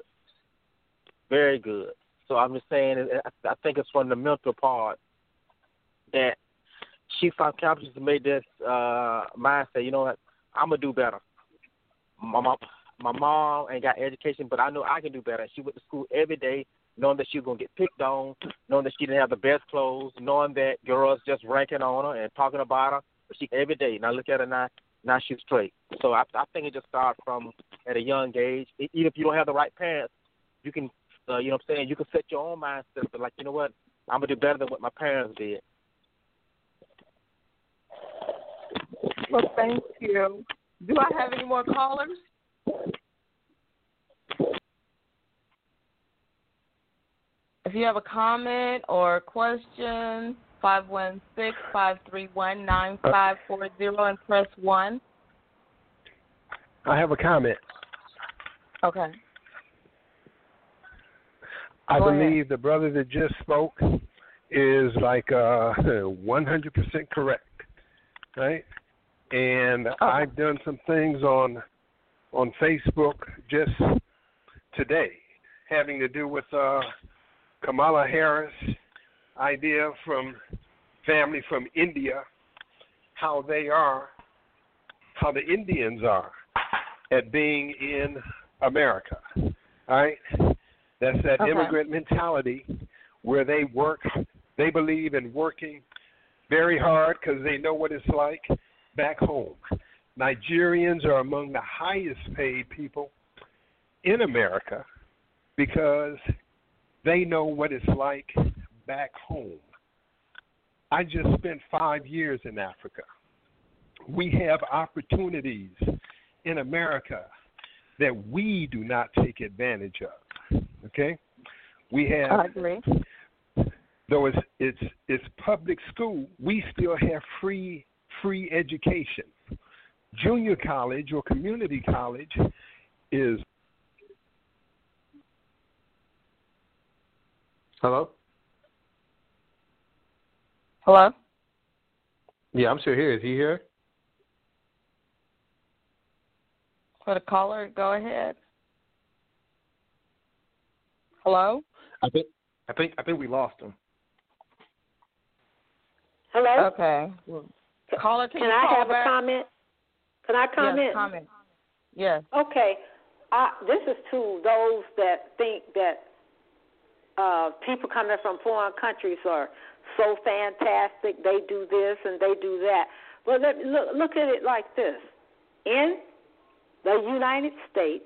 Very good. So I'm just saying, I think it's from the mental part that she found confidence to make this mindset, I'm going to do better. My mom ain't got education, but I know I can do better. She went to school every day knowing that she was going to get picked on, knowing that she didn't have the best clothes, knowing that girls just ranking on her and talking about her. But she every day. Now look at her now. Now she's straight. So I think it just starts from at a young age. Even if you don't have the right parents, you can, you can set your own mindset. But like, you know what? I'm going to do better than what my parents did. Well, thank you. Do I have any more callers? If you have a comment or question, 516-531-9540 and press 1. I have a comment. Okay. I believe the brother that just spoke is like 100% correct, right? And I've done some things on Facebook just today having to do with Kamala Harris' idea from family from India, how the Indians are at being in America, all right? That's that immigrant mentality where they believe in working very hard because they know what it's like back home. Nigerians are among the highest paid people in America because they know what it's like back home. I just spent 5 years in Africa. We have opportunities in America that we do not take advantage of. Okay? We have. I agree. Though it's public school, we still have free education. Junior college or community college is. Hello? Hello? Yeah, I'm still here. Is he here? For the caller, go ahead. Hello? I think we lost him. Hello? Okay. Caller, can I have a comment? Can I comment? Yes, comment. Yes. Okay. This is to those that think that people coming from foreign countries are so fantastic. They do this and they do that. Well, look at it like this. In the United States,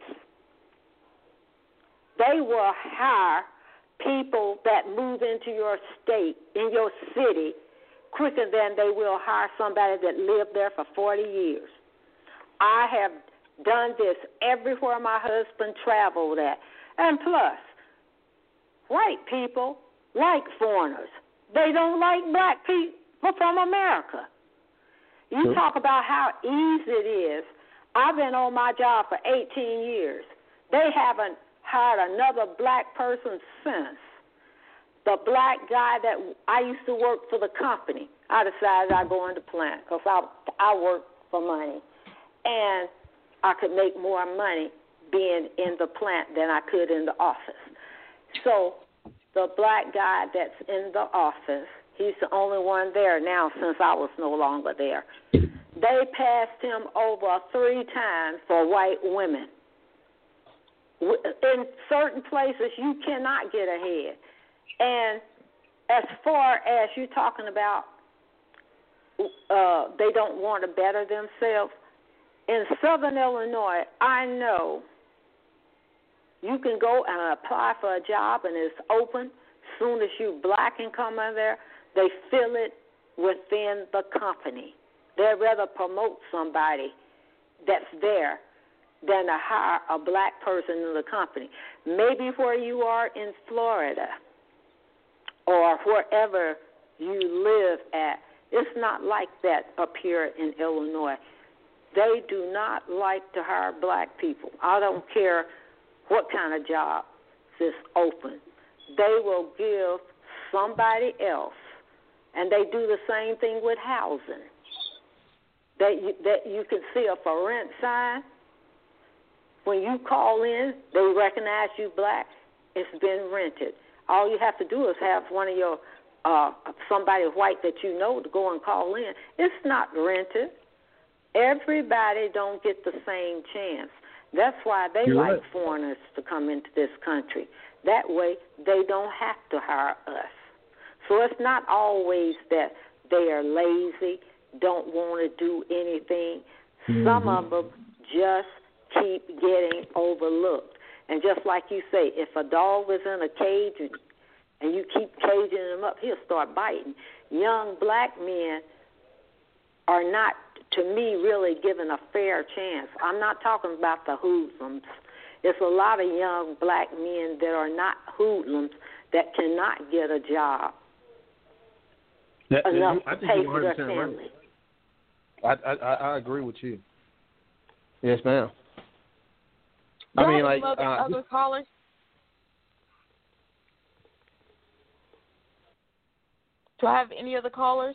they will hire people that move into your state, in your city, quicker than they will hire somebody that lived there for 40 years. I have done this everywhere my husband traveled at. And plus, white people like foreigners. They don't like black people from America. You talk about how easy it is. I've been on my job for 18 years. They haven't hired another black person since. The black guy that I used to work for the company, I decided I'd go into plant because I work for money. And I could make more money being in the plant than I could in the office. So the black guy that's in the office, he's the only one there now since I was no longer there. They passed him over 3 times for white women. In certain places, you cannot get ahead. And as far as you're talking about they don't want to better themselves, in Southern Illinois, I know you can go and apply for a job and it's open. As soon as you black and come in there, they fill it within the company. They'd rather promote somebody that's there than to hire a black person in the company. Maybe where you are in Florida or wherever you live at, it's not like that up here in Illinois. They do not like to hire black people. I don't care what kind of job is open. They will give somebody else, and they do the same thing with housing. That you can see a for rent sign. When you call in, they recognize you black. It's been rented. All you have to do is have one of your somebody white that you know to go and call in. It's not rented. Everybody don't get the same chance. That's why they like foreigners to come into this country. That way they don't have to hire us. So it's not always that they are lazy, don't want to do anything. Mm-hmm. Some of them just keep getting overlooked. And just like you say, if a dog is in a cage and you keep caging him up, he'll start biting. Young black men are not, to me, really given a fair chance. I'm not talking about the hoodlums. There's a lot of young black men that are not hoodlums that cannot get a job enough to pay for their family. Right. I agree with you. Yes, ma'am. I mean, like other callers. Do I have any other callers?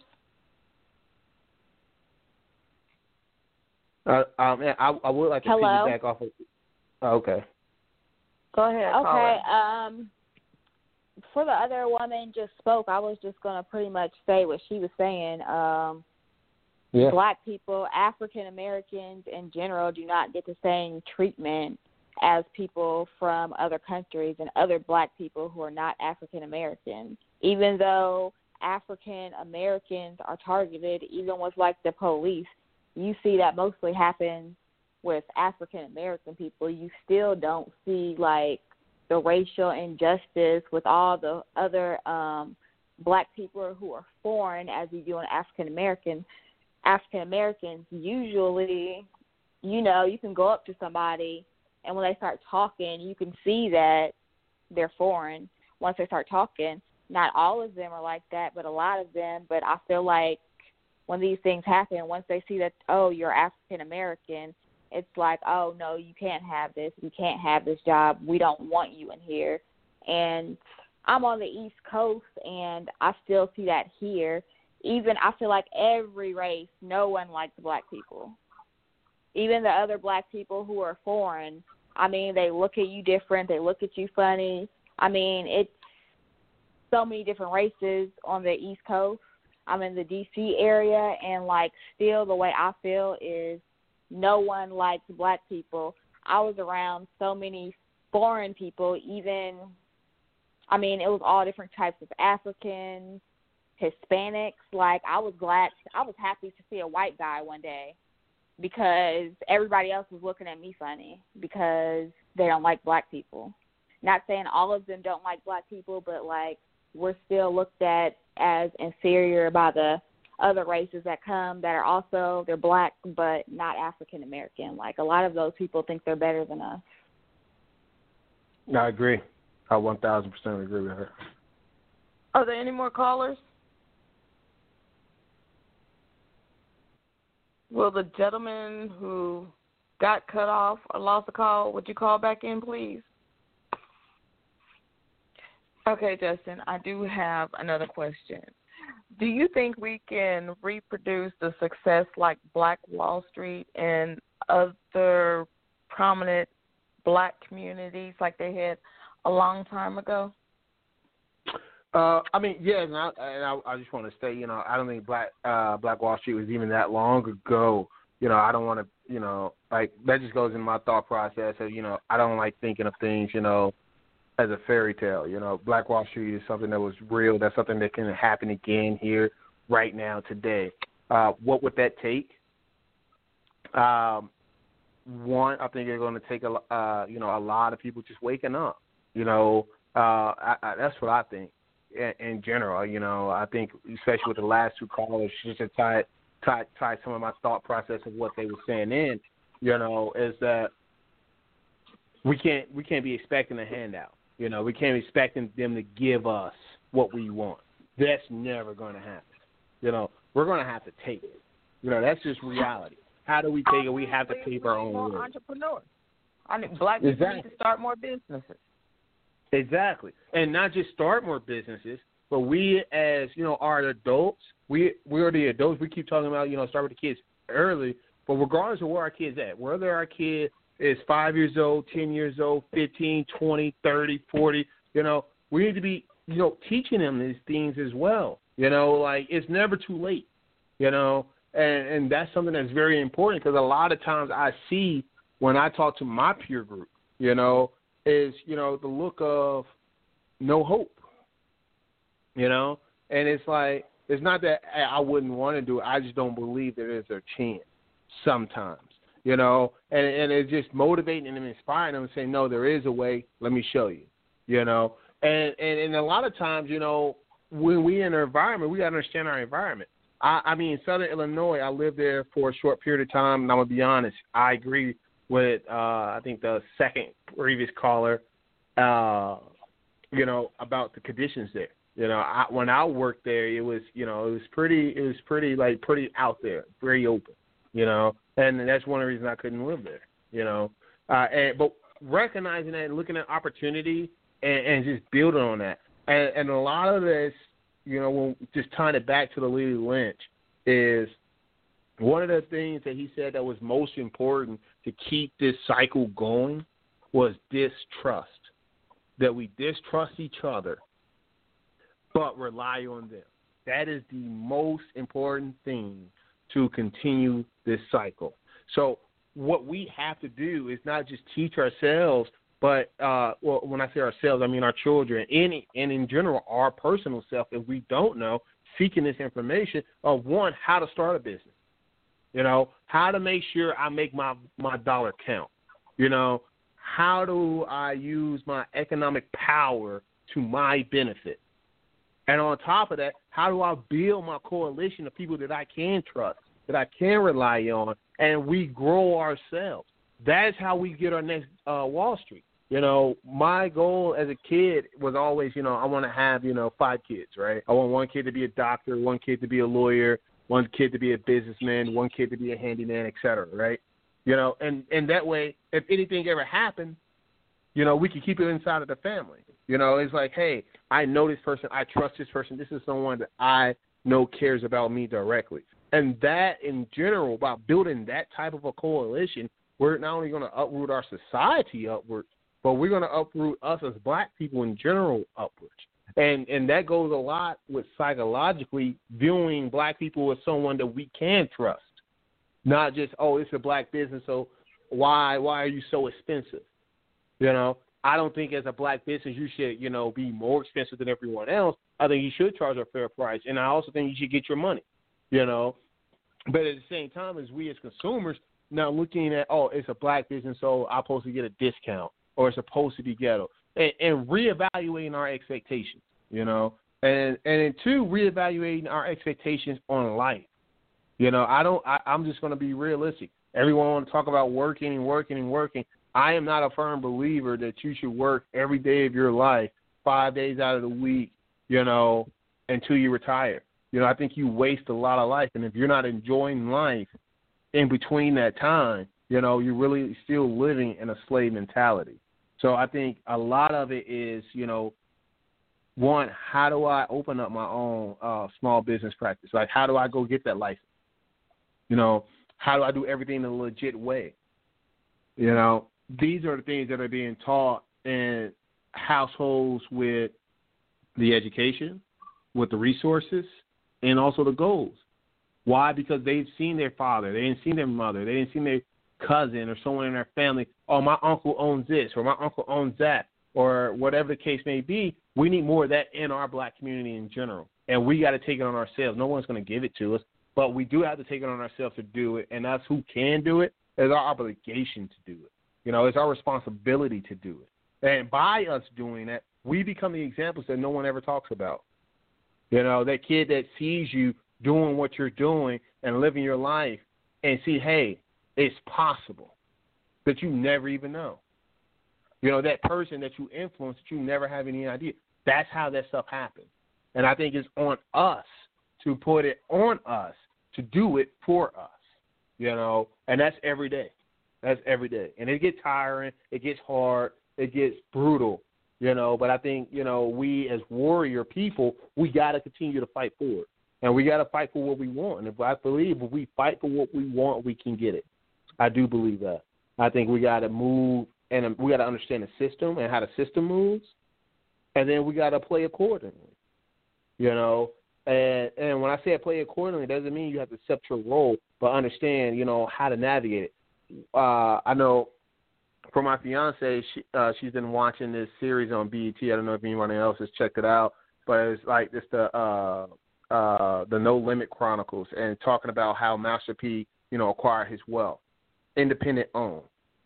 I would like to piggyback off of. Okay. Go ahead. Okay. For the other woman just spoke, I was just going to pretty much say what she was saying. Black people, African Americans in general, do not get the same treatment as people from other countries and other black people who are not African American. Even though African Americans are targeted, even with like the police, you see that mostly happen with African American people. You still don't see like the racial injustice with all the other black people who are foreign as you do in African Americans. Usually, you know, you can go up to somebody and when they start talking, you can see that they're foreign. Once they start talking, not all of them are like that, but a lot of them. But I feel like when these things happen, once they see that, oh, you're African American, it's like, oh, no, you can't have this. You can't have this job. We don't want you in here. And I'm on the East Coast, and I still see that here. Even I feel like every race, no one likes black people. Even the other black people who are foreign, I mean, they look at you different. They look at you funny. I mean, it's so many different races on the East Coast. I'm in the D.C. area, and, like, still the way I feel is no one likes black people. I was around so many foreign people, even, I mean, it was all different types of Africans, Hispanics. Like, I was happy to see a white guy one day because everybody else was looking at me funny because they don't like black people. Not saying all of them don't like black people, but, like, we're still looked at as inferior by the other races that come that are also, they're black but not African American. Like, a lot of those people think they're better than us. I agree. I 1,000% agree with her. Are there any more callers? Will the gentleman who got cut off or lost the call, would you call back in, please? Okay, Justin, I do have another question. Do you think we can reproduce the success like Black Wall Street and other prominent black communities like they had a long time ago? I mean, yeah, and I just want to say, you know, I don't think Black Wall Street was even that long ago. You know, I don't want to, you know, like, that just goes in my thought process of, you know, I don't like thinking of things, you know, as a fairy tale. You know, Black Wall Street is something that was real. That's something that can happen again here, right now, today. What would that take? One, I think it's going to take a lot of people just waking up. You know, that's what I think. In general, you know, I think especially with the last two callers, just to tie some of my thought process of what they were saying in, you know, is that we can't be expecting a handout. You know, we can't be expecting them to give us what we want. That's never going to happen. You know, we're going to have to take it. You know, that's just reality. How do we take it? We have to take our own way. Entrepreneurs. I mean, black people need to start more businesses. Exactly. And not just start more businesses, but we as, you know, are adults. We are the adults. We keep talking about, you know, start with the kids early, but regardless of where our kids at, whether our kid is 5 years old, 10 years old, 15, 20, 30, 40, you know, we need to be, you know, teaching them these things as well. You know, like, it's never too late, you know, and that's something that's very important because a lot of times I see when I talk to my peer group, you know, is, you know, the look of no hope, you know, and it's like, it's not that I wouldn't want to do it. I just don't believe there is a chance sometimes, you know, and it's just motivating them and inspiring them and saying, no, there is a way. Let me show you, you know, and a lot of times, you know, when we in an environment, we got to understand our environment. I mean, in Southern Illinois, I lived there for a short period of time, and I'm going to be honest, I agree with I think the second previous caller, you know, about the conditions there. You know, when I worked there, it was, you know, it was pretty out there, very open, you know, and that's one of the reasons I couldn't live there, you know. But recognizing that and looking at opportunity and just building on that. And a lot of this when just tying it back to the Willie Lynch, is one of the things that he said that was most important to keep this cycle going was distrust. That we distrust each other, but rely on them. That is the most important thing to continue this cycle. So what we have to do is not just teach ourselves, but when I say ourselves, I mean our children, and in general our personal self, if we don't know, seeking this information of, one, how to start a business. How to make sure I make my dollar count. How do I use my economic power to my benefit? And on top of that, how do I build my coalition of people that I can trust, that I can rely on, and we grow ourselves? That's how we get our next Wall Street. My goal as a kid was always, I want to have, 5 kids, right? I want one kid to be a doctor, one kid to be a lawyer, one kid to be a businessman, one kid to be a handyman, et cetera, right? And that way, if anything ever happened, we can keep it inside of the family. It's like, hey, I know this person, I trust this person, this is someone that I know cares about me directly. And that, in general, by building that type of a coalition, we're not only going to uproot our society upwards, but we're going to uproot us as black people in general upwards. And that goes a lot with psychologically viewing black people as someone that we can trust. Not just, it's a black business, so why are you so expensive? I don't think as a black business you should, be more expensive than everyone else. I think you should charge a fair price, and I also think you should get your money, But at the same time, as we as consumers now looking at, it's a black business, so I'm supposed to get a discount, or it's supposed to be ghetto, and reevaluating our expectations, and then two, reevaluating our expectations on life. I'm just going to be realistic. Everyone want to talk about working and working and working. I am not a firm believer that you should work every day of your life, 5 days out of the week, until you retire. I think you waste a lot of life. And if you're not enjoying life in between that time, you're really still living in a slave mentality. So I think a lot of it is, one, how do I open up my own small business practice? Like, how do I go get that license? How do I do everything in a legit way? These are the things that are being taught in households with the education, with the resources, and also the goals. Why? Because they've seen their father, they didn't see their mother, they didn't see their cousin or someone in their family. My uncle owns this, or my uncle owns that, or whatever the case may be. We need more of that in our black community in general, and we got to take it on ourselves. No one's going to give it to us. But we do have to take it on ourselves to do it, and us who can do it, it's our obligation to do it. It's our responsibility to do it. And by us doing that, we become the examples that no one ever talks about. That kid that sees you doing what you're doing and living your life and see, hey, it's possible, that you never even know. That person that you influence that you never have any idea. That's how that stuff happens. And I think it's on us to put it on us to do it for us, and that's every day. That's every day. And it gets tiring, it gets hard, it gets brutal, but I think, we as warrior people, we got to continue to fight for it. And we got to fight for what we want. And I believe if we fight for what we want, we can get it. I do believe that. I think we got to move, and we got to understand the system and how the system moves, and then we got to play accordingly, And when I say play accordingly, it doesn't mean you have to accept your role, but understand, how to navigate it. I know for my fiance, she's been watching this series on BET. I don't know if anyone else has checked it out, but it's the No Limit Chronicles, and talking about how Master P, acquired his wealth, independent owned,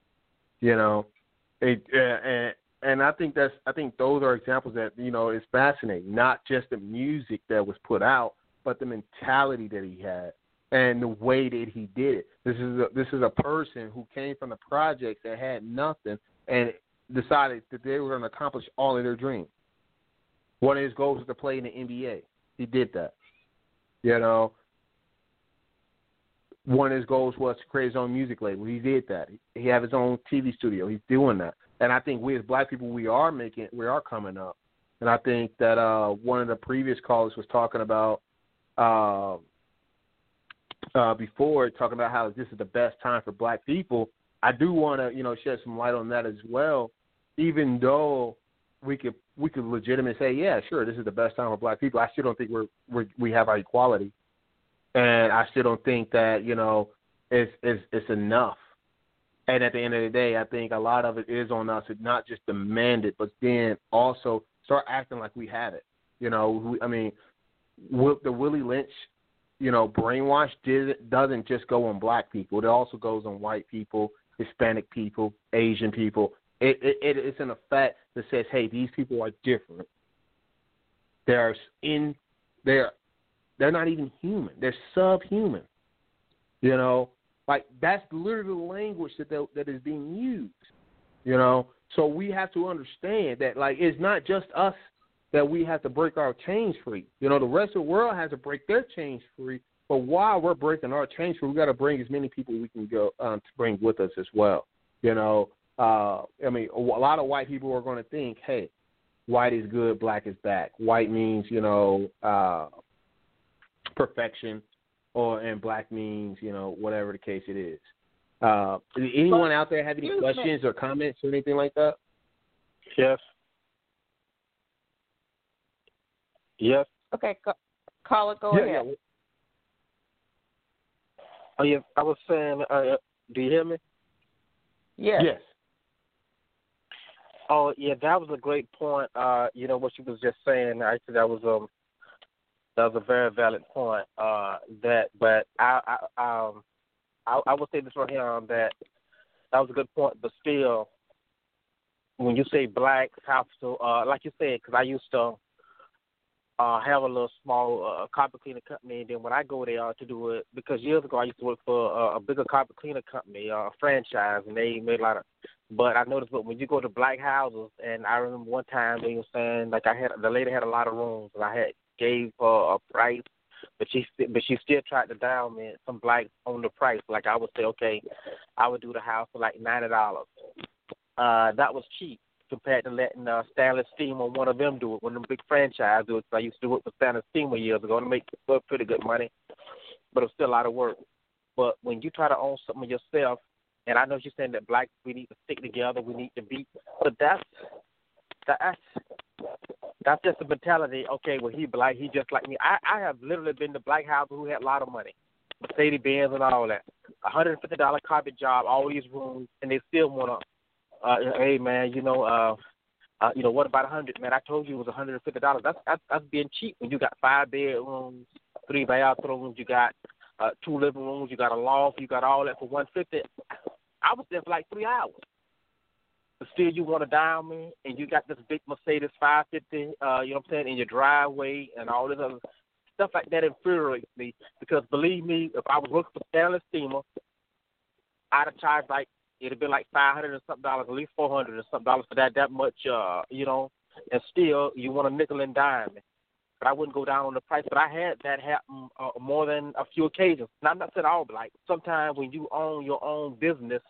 And I think those are examples that, is fascinating. Not just the music that was put out, but the mentality that he had and the way that he did it. This is a person who came from the projects that had nothing and decided that they were going to accomplish all of their dreams. One of his goals was to play in the NBA. He did that. One of his goals was to create his own music label. He did that. He had his own TV studio. He's doing that. And I think we as black people, we are coming up. And I think that one of the previous callers was talking about before, talking about how this is the best time for black people. I do want to, shed some light on that as well, even though we could legitimately say, yeah, sure, this is the best time for black people. I still don't think we have our equality. And I still don't think that, it's enough. And at the end of the day, I think a lot of it is on us to not just demand it, but then also start acting like we have it. The Willie Lynch, brainwash doesn't just go on black people. It also goes on white people, Hispanic people, Asian people. It's an effect that says, hey, these people are different. They're not even human. They're subhuman. Like, that's literally the language that is being used, So we have to understand that, like, it's not just us that we have to break our chains free. The rest of the world has to break their chains free. But while we're breaking our chains free, we got to bring as many people we can go to bring with us as well. A lot of white people are going to think, hey, white is good, black is bad. White means, perfection. And black means, whatever the case it is. Anyone out there have any questions or comments or anything like that? Yes. Okay, caller, go ahead. Yeah. Oh, yeah, I was saying, do you hear me? Yes. Oh, yeah, that was a great point. What you was just saying, actually, that was a very valid point. But I would say this right here that was a good point. But still, when you say black, have to like you said, because I used to have a little small carpet cleaner company, and then when I go there to do it, because years ago I used to work for a bigger carpet cleaner company, a franchise, and they made a lot of. But I noticed, when you go to black houses, and I remember one time they were saying, like, the lady had a lot of rooms, and I gave her a price, but she still tried to down me some blacks on the price. Like, I would say, okay, I would do the house for like $90. That was cheap compared to letting Stanley Steamer, one of them, do it, one of them big franchise do it. I used to do it for Stanley Steamer years ago to make pretty good money, but it was still a lot of work. But when you try to own something yourself, and I know you're saying that blacks, we need to stick together, we need to be, but that's just the mentality. Okay, well, he black, he just like me. I have literally been to black houses who had a lot of money, Mercedes-Benz and all that, $150 carpet job, all these rooms, and they still want to, hey, man, what about 100? Man, I told you it was $150. That's being cheap when you got 5 bedrooms, 3 bathrooms, you got 2 living rooms, you got a loft, you got all that for $150. I was there for like 3 hours. But still, you want to down me, and you got this big Mercedes 550, in your driveway, and all this other stuff like that infuriates me. Because believe me, if I was working for Stanley Steamer, I'd have charged it'd have been like $500 and something, at least $400 and something for that much, and still you want to nickel and dime me. But I wouldn't go down on the price. But I had that happen more than a few occasions. Now, I'm not saying all, but like sometimes when you own your own business,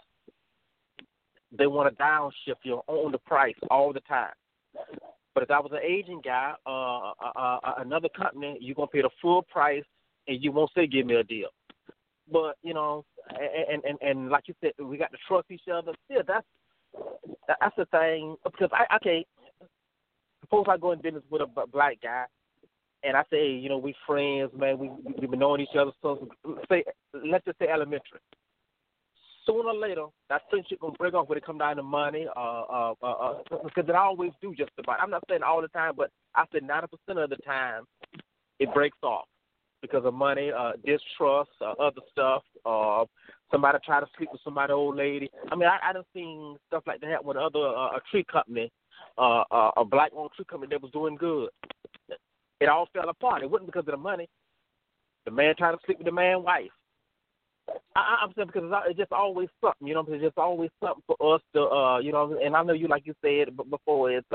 they want to downshift you on the price all the time. But if I was an agent guy, another company, you're going to pay the full price, and you won't say, give me a deal. But, and like you said, we got to trust each other. Still, that's the thing. Because, suppose I go in business with a black guy, and I say, hey, we friends, man, we've been knowing each other since, let's just say elementary. Sooner or later, that friendship gonna break off when it come down to money, because it always do just about. I'm not saying all the time, but I say 90% of the time it breaks off because of money, distrust, other stuff. Somebody try to sleep with somebody old lady. I mean, I done seen stuff like that with other a tree company, a black-owned tree company that was doing good. It all fell apart. It wasn't because of the money. The man tried to sleep with the man's wife. I'm saying because it's just always something, it's just always something for us to, and I know you, like you said before, it's,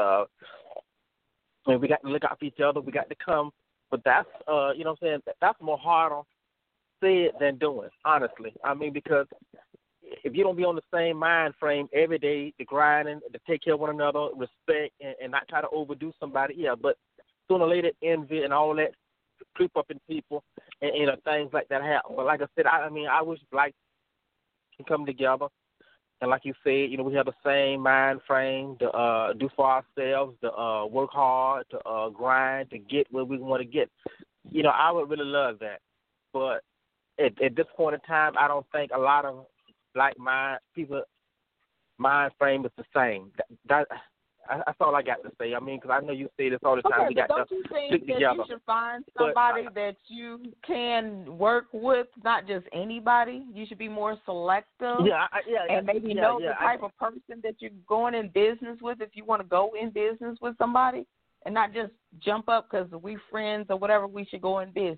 we got to look out for each other, we got to come, but that's, that's more harder said than doing, honestly. I mean, because if you don't be on the same mind frame every day, the grinding, to take care of one another, respect, and not try to overdo somebody, yeah. But sooner or later, envy and all that creep up in people, and things like that happen. But like I said, I wish blacks can come together, and like you said, we have the same mind frame to do for ourselves, to work hard, to grind, to get where we want to get. I would really love that, but at this point in time, I don't think a lot of black people mind frame is the same. That's all I got to say. Because I know you say this all the time. Okay, but don't you think that you should find somebody that you can work with, not just anybody? You should be more selective. And maybe know the type of person that you're going in business with if you want to go in business with somebody, and not just jump up because we friends or whatever. We should go in business.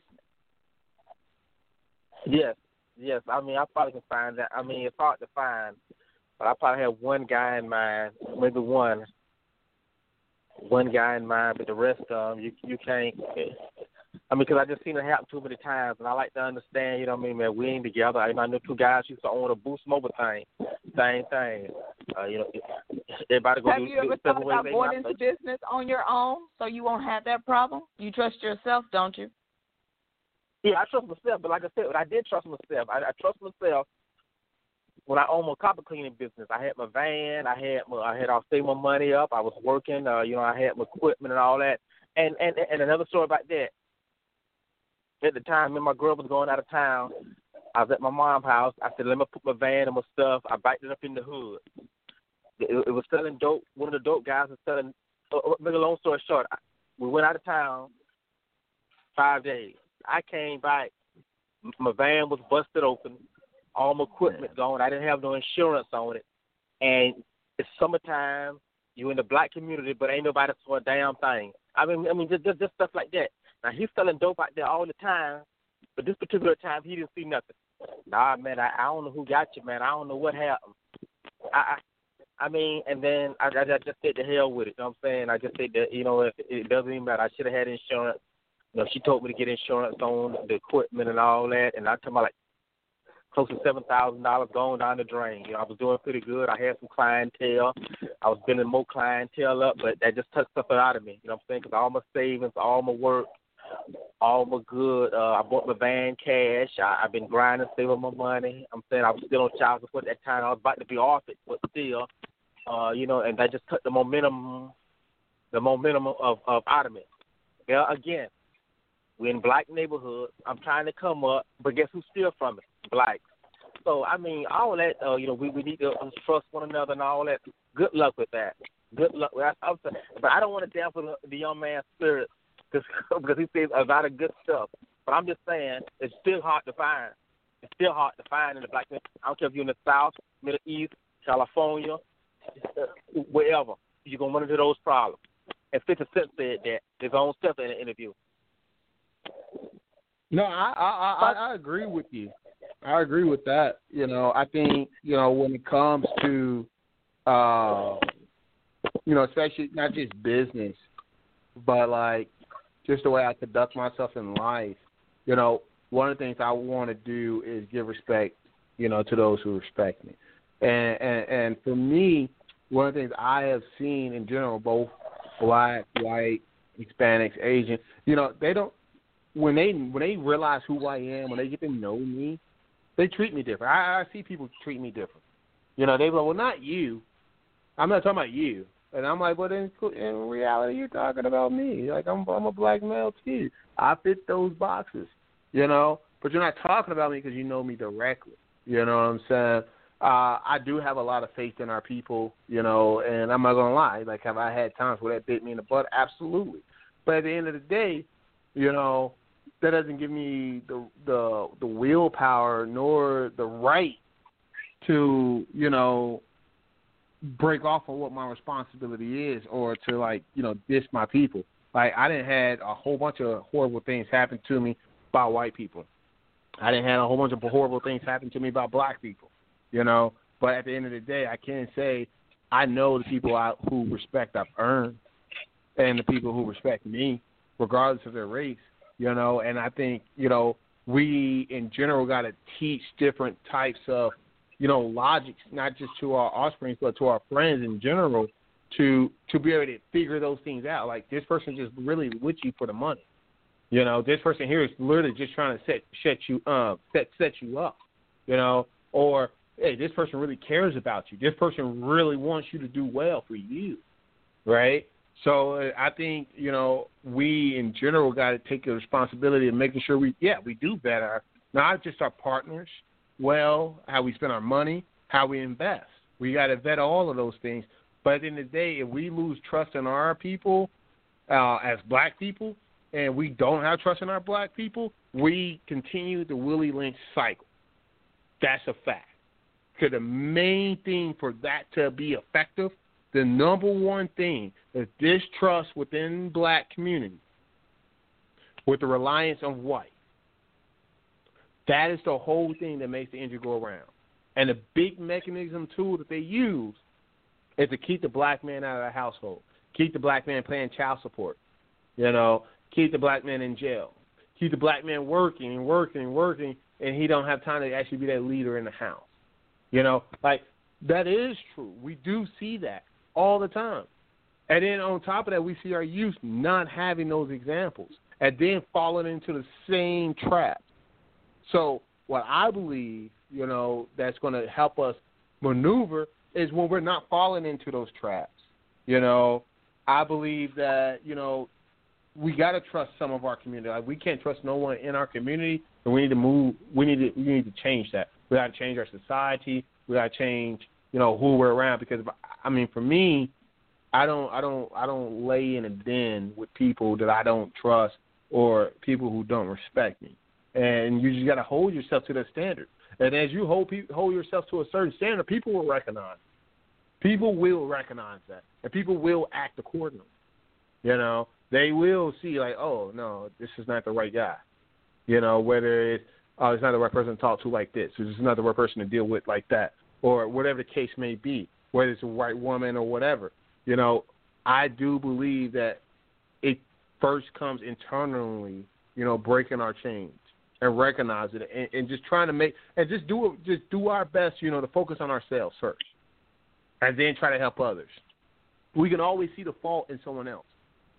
Yes. I probably can find that. It's hard to find, but I probably have one guy in mind, maybe one guy in mind, but the rest of them, you can't. Because I just seen it happen too many times, and I like to understand, man, we ain't together. I know two guys used to own a Boost Mobile thing, same thing. Everybody go. Have you ever thought about going into business on your own so you won't have that problem? You trust yourself, don't you? Yeah, I trust myself, but like I said, I did trust myself. I trust myself when I owned my carpet cleaning business. I had my van. I had saved my money up. I was working. I had my equipment and all that. And another story about that. At the time, when my girl was going out of town, I was at my mom's house. I said, let me put my van and my stuff. I backed it up in the hood. It was selling dope. One of the dope guys was selling. Make a long story short, we went out of town 5 days. I came back. My van was busted open. All my equipment gone. I didn't have no insurance on it. And it's summertime. You in the black community, but ain't nobody for a damn thing. Just stuff like that. Now, he's selling dope out there all the time, but this particular time, he didn't see nothing. Nah, man, I don't know who got you, man. I don't know what happened. And then I just said to hell with it. You know what I'm saying? I just said that, it doesn't even matter. I should have had insurance. She told me to get insurance on the equipment and all that, and I told my close to $7,000 going down the drain. I was doing pretty good. I had some clientele. I was building more clientele up, but that just took something out of me. You know what I'm saying? Because all my savings, all my work, all my good. I bought my van cash. I've been grinding, saving my money. I'm saying I was still on child support at that time. I was about to be off it, but still, and that just took the momentum of out of me. Yeah, again. We're in black neighborhoods. I'm trying to come up, but guess who's still from it? Blacks. So, all that, we need to trust one another and all that. Good luck with that. Good luck with that. But I don't want to dampen the young man's spirit because he says a lot of good stuff. But I'm just saying it's still hard to find. It's still hard to find in the black community. I don't care if you're in the South, Middle East, California, wherever. You're going to run into those problems. And 50 Cent said that his own stuff in an interview. No, I agree with you. I agree with that. I think, when it comes to, especially not just business, but just the way I conduct myself in life, one of the things I want to do is give respect, to those who respect me. And for me, one of the things I have seen in general, both black, white, Hispanics, Asian, they don't, when they realize who I am, when they get to know me, they treat me different. I see people treat me different. They be like, well, not you. I'm not talking about you. And I'm like, well, in reality, you're talking about me. I'm a black male too. I fit those boxes, but you're not talking about me because you know me directly. You know what I'm saying? I do have a lot of faith in our people, and I'm not going to lie. Have I had times where that bit me in the butt? Absolutely. But at the end of the day, that doesn't give me the willpower nor the right to, break off of what my responsibility is or to, diss my people. I didn't had a whole bunch of horrible things happen to me by white people. I didn't have a whole bunch of horrible things happen to me by black people, But at the end of the day, I can say I know the people who respect I've earned and the people who respect me, regardless of their race. And I think, we in general got to teach different types of logic, not just to our offspring, but to our friends in general, to be able to figure those things out. Like, this person just really with you for the money. This person here is literally just trying to set you up, or, hey, this person really cares about you. This person really wants you to do well for you, right? So I think, we in general got to take the responsibility of making sure we do better, not just our partners, how we spend our money, how we invest. We got to vet all of those things. But at the end of the day, if we lose trust in our people as black people, and we don't have trust in our black people, we continue the Willie Lynch cycle. That's a fact. Because the main thing for that to be effective, the number one thing is distrust within black community with the reliance on white. That is the whole thing that makes the engine go around. And the big mechanism tool that they use is to keep the black man out of the household, keep the black man paying child support, keep the black man in jail, keep the black man working, and he don't have time to actually be that leader in the house. That is true. We do see that all the time. And then on top of that, we see our youth not having those examples and then falling into the same trap. So what I believe, that's going to help us maneuver is when we're not falling into those traps. I believe that, we got to trust some of our community. Like, we can't trust no one in our community, and we need to move. We need to change that. We got to change our society. We got to change, who we're around. Because for me, I don't lay in a den with people that I don't trust or people who don't respect me. And you just got to hold yourself to that standard. And as you hold yourself to a certain standard, people will recognize. People will recognize that, and people will act accordingly. They will see, like, oh, no, this is not the right guy. Whether it's not the right person to talk to like this, or this is not the right person to deal with like that, or whatever the case may be, whether it's a white woman or whatever. I do believe that it first comes internally, breaking our chains and recognize it and just trying to do our best, to focus on ourselves first and then try to help others. We can always see the fault in someone else.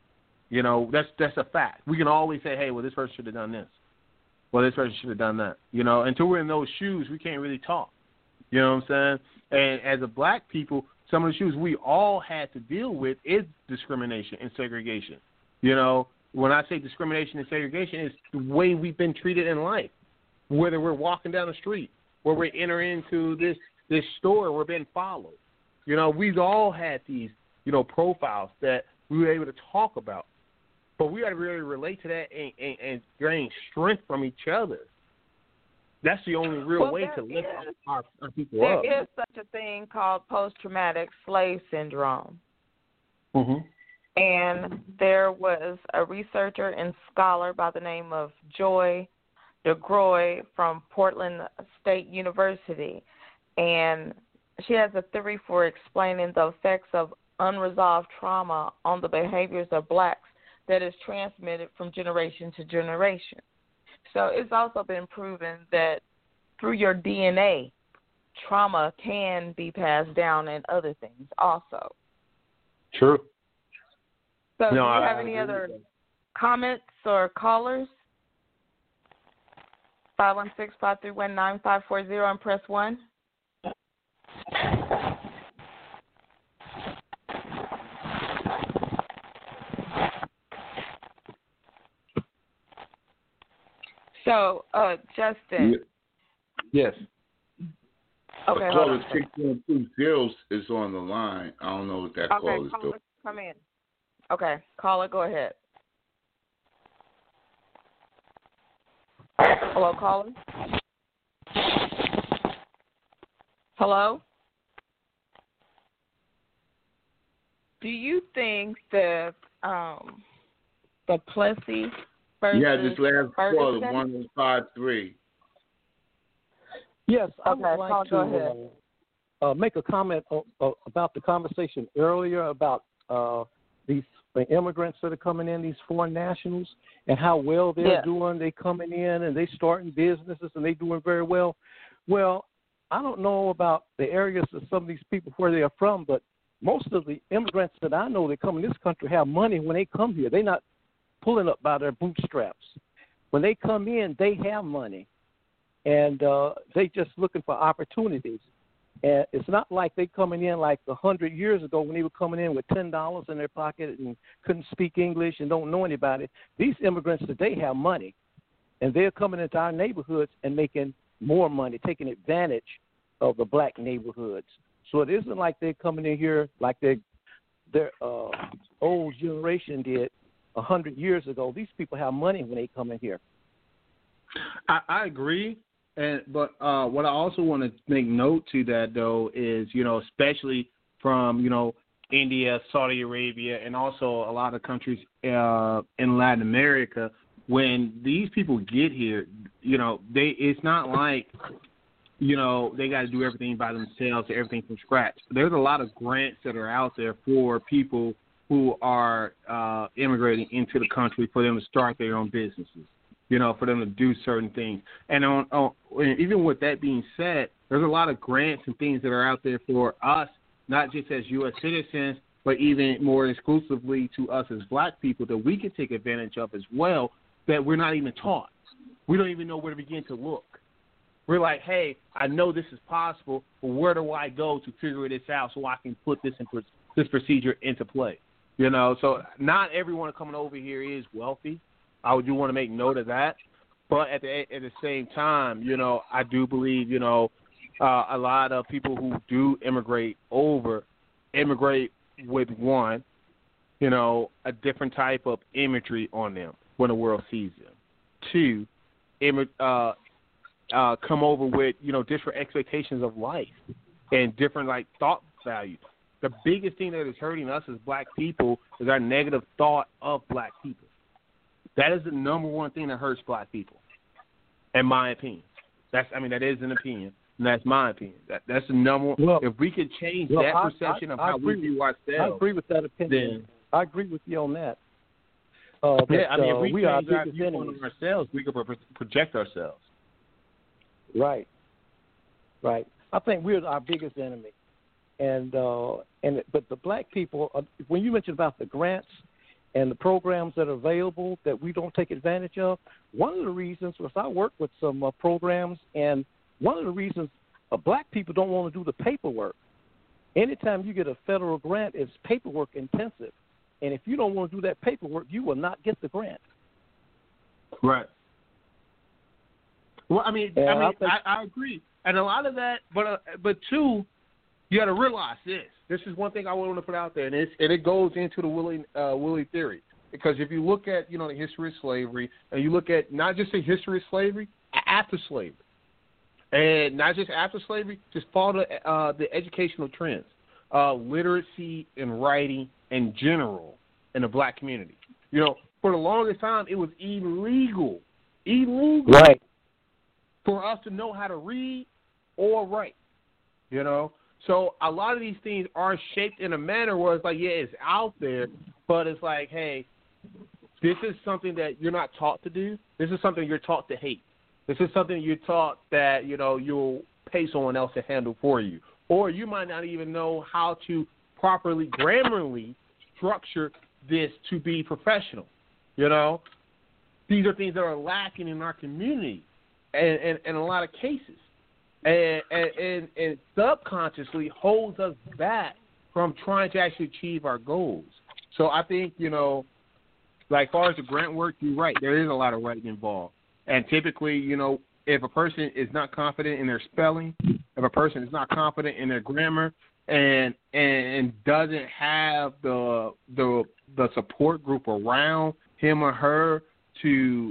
That's a fact. We can always say, hey, well, this person should have done this. Well, this person should have done that. Until we're in those shoes, we can't really talk. You know what I'm saying? And as a black people, some of the shoes we all had to deal with is discrimination and segregation. When I say discrimination and segregation, it's the way we've been treated in life. Whether we're walking down the street, or we're entering into this store, we're being followed. We've all had these, profiles that we were able to talk about. But we got to really relate to that and gain strength from each other. That's the only real way to lift our people up. There is such a thing called post-traumatic slave syndrome. Mm-hmm. And there was a researcher and scholar by the name of Joy DeGroy from Portland State University. And she has a theory for explaining the effects of unresolved trauma on the behaviors of blacks that is transmitted from generation to generation. So it's also been proven that through your DNA, trauma can be passed down and other things also. True. So do you have any other comments or callers? 516-531-9540 and press 1. So, Justin. Yes. Okay. Caller 612 is on the line. I don't know what that call is doing. Come in. Okay, caller, go ahead. Hello, caller. Hello. Do you think that the Plessy versus this last call is Ferguson? 1053. Yes, I Okay, would like go to make a comment about the conversation earlier about these immigrants that are coming in, these foreign nationals, and how well they're doing. They coming in and they starting businesses and they doing very well. Well, I don't know about the areas of some of these people where they are from, but most of the immigrants that I know that come in this country have money when they come here. They're not pulling up by their bootstraps. When they come in, they have money, and they just looking for opportunities. And it's not like they coming in like 100 years ago when they were coming in with $10 in their pocket and couldn't speak English and don't know anybody. These immigrants today have money, and they're coming into our neighborhoods and making more money, taking advantage of the black neighborhoods. So it isn't like they're coming in here like their old generation did 100 years ago. These people have money when they come in here. I agree. But what I also want to make note to that, though, is, especially from, India, Saudi Arabia, and also a lot of countries in Latin America, when these people get here, it's not like, they got to do everything by themselves, everything from scratch. There's a lot of grants that are out there for people who are immigrating into the country for them to start their own businesses. For them to do certain things. And even with that being said, there's a lot of grants and things that are out there for us, not just as U.S. citizens, but even more exclusively to us as black people that we can take advantage of as well, that we're not even taught. We don't even know where to begin to look. We're like, hey, I know this is possible, but where do I go to figure this out so I can put this procedure into play? So not everyone coming over here is wealthy. I do want to make note of that. But at the same time, I do believe, a lot of people who do immigrate with one, a different type of imagery on them when the world sees them. Two, come over with, different expectations of life and different, thought values. The biggest thing that is hurting us as black people is our negative thought of black people. That is the number one thing that hurts black people, in my opinion. That is an opinion, and that's my opinion. That's the number one. Well, if we could change that perception of how we view ourselves. I agree with that opinion. I agree with you on that. If we change our viewpoint on ourselves, we could project ourselves. Right. I think we're our biggest enemy. But the black people, when you mentioned about the grants and the programs that are available that we don't take advantage of, one of the reasons was I work with some programs, and one of the reasons black people don't want to do the paperwork. Anytime you get a federal grant, it's paperwork intensive. And if you don't want to do that paperwork, you will not get the grant. Right. Well, I agree. And a lot of that, but two, you got to realize this. This is one thing I want to put out there, and it goes into the Willie theory. Because if you look at, the history of slavery, and you look at not just the history of slavery, after slavery, and not just after slavery, just follow the educational trends, literacy and writing in general in the black community. For the longest time, it was illegal, right, for us to know how to read or write. So a lot of these things are shaped in a manner where it's like, yeah, it's out there, but it's like, hey, this is something that you're not taught to do. This is something you're taught to hate. This is something you're taught that, you'll pay someone else to handle for you. Or you might not even know how to properly, grammarly structure this to be professional. These are things that are lacking in our community and in a lot of cases. And subconsciously holds us back from trying to actually achieve our goals. So I think, as far as the grant work, you're right. There is a lot of writing involved. And typically, if a person is not confident in their spelling, if a person is not confident in their grammar, and doesn't have the support group around him or her to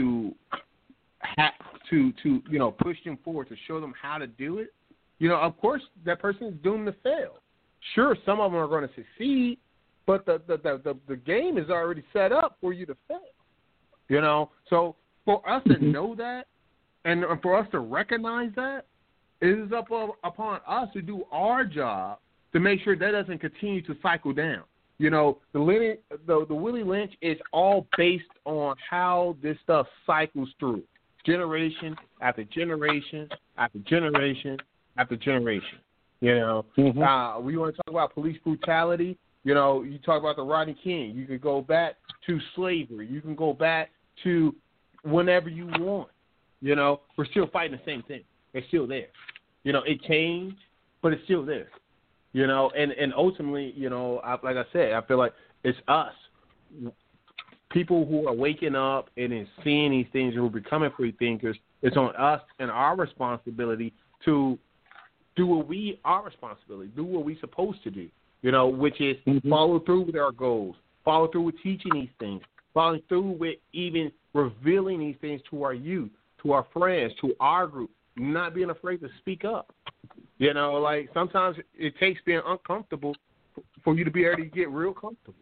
push them forward, to show them how to do it, of course that person is doomed to fail. Sure, some of them are going to succeed, but the game is already set up for you to fail. So for us to know that, and for us to recognize that, it is upon us to do our job to make sure that doesn't continue to cycle down. The Willie Lynch is all based on how this stuff cycles through. Generation after generation after generation, after generation. You know, we want to talk about police brutality. You know, you talk about the Rodney King. You can go back to slavery. You can go back to whenever you want. You know, we're still fighting the same thing. It's still there. You know, it changed, but it's still there. You know, and ultimately, you know, like I said, I feel like it's us, people who are waking up and is seeing these things and who are becoming free thinkers. It's on us and our responsibility to do what we're supposed to do, you know, which is follow through with our goals, follow through with teaching these things, follow through with even revealing these things to our youth, to our friends, to our group, not being afraid to speak up. You know, like sometimes it takes being uncomfortable for you to be able to get real comfortable.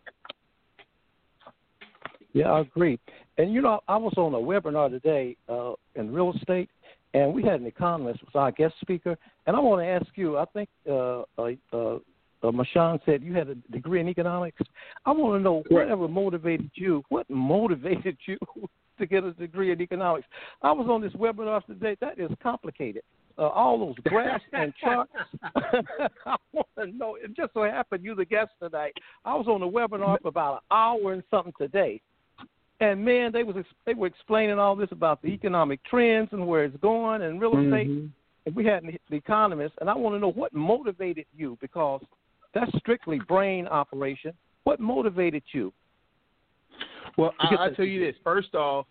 Yeah, I agree. And, you know, I was on a webinar today in real estate, and we had an economist was our guest speaker. And I want to ask you, I think Mashawn said you had a degree in economics. I want to know what motivated you to get a degree in economics. I was on this webinar today. That is complicated. All those graphs and charts. I want to know. It just so happened you're the guest tonight. I was on the webinar for about an hour and something today. And, man, they were explaining all this about the economic trends and where it's going and real estate. And we had the economist. And I want to know what motivated you, because that's strictly brain operation. What motivated you? Well, I'll tell you this. First off,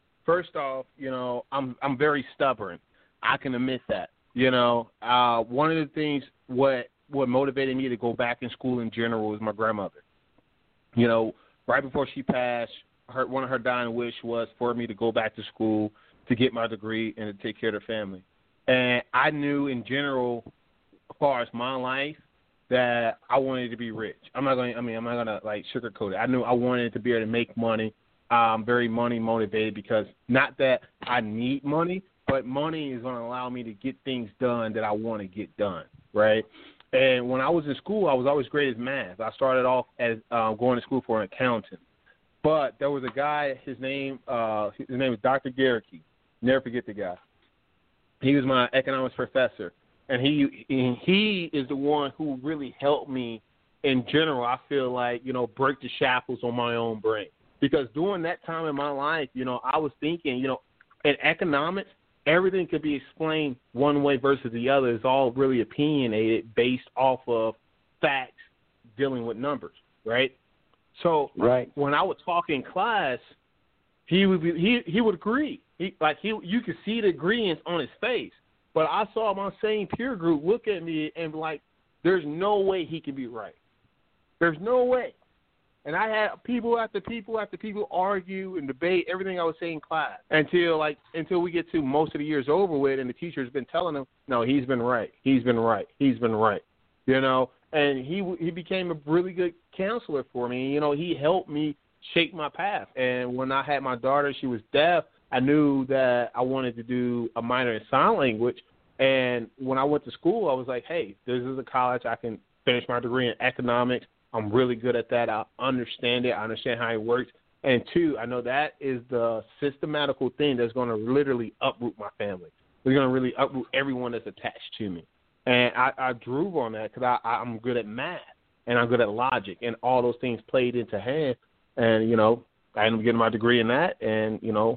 you know, I'm very stubborn. I can admit that. You know, one of the things what motivated me to go back in school in general was my grandmother. You know, right before she passed, one of her dying wish was for me to go back to school to get my degree and to take care of the family. And I knew in general, as far as my life, that I wanted to be rich. I'm not gonna like sugarcoat it. I knew I wanted to be able to make money. I'm very money motivated, because not that I need money, but money is going to allow me to get things done that I want to get done, right? And when I was in school, I was always great at math. I started off as going to school for an accountant. But there was a guy, his name was Dr. Garricky. Never forget the guy. He was my economics professor. And he is the one who really helped me in general, I feel like, you know, break the shackles on my own brain. Because during that time in my life, you know, I was thinking, you know, in economics, everything could be explained one way versus the other. It's all really opinionated based off of facts dealing with numbers, right? So when I would talk in class, he would agree. You could see the agreements on his face. But I saw my same peer group look at me and be like, there's no way he can be right. There's no way. And I had people after people after people argue and debate everything I was saying in class until we get to most of the year's over with, and the teacher's been telling them, no, he's been right. He's been right. He's been right. You know, and he became a really good counselor for me. You know, he helped me shape my path. And when I had my daughter, she was deaf. I knew that I wanted to do a minor in sign language. And when I went to school, I was like, hey, this is a college. I can finish my degree in economics. I'm really good at that. I understand it. I understand how it works. And two, I know that is the systematical thing that's going to literally uproot my family. It's going to really uproot everyone that's attached to me. And I drew on that because I'm good at math and I'm good at logic, and all those things played into hand. And, you know, I ended up getting my degree in that, and, you know,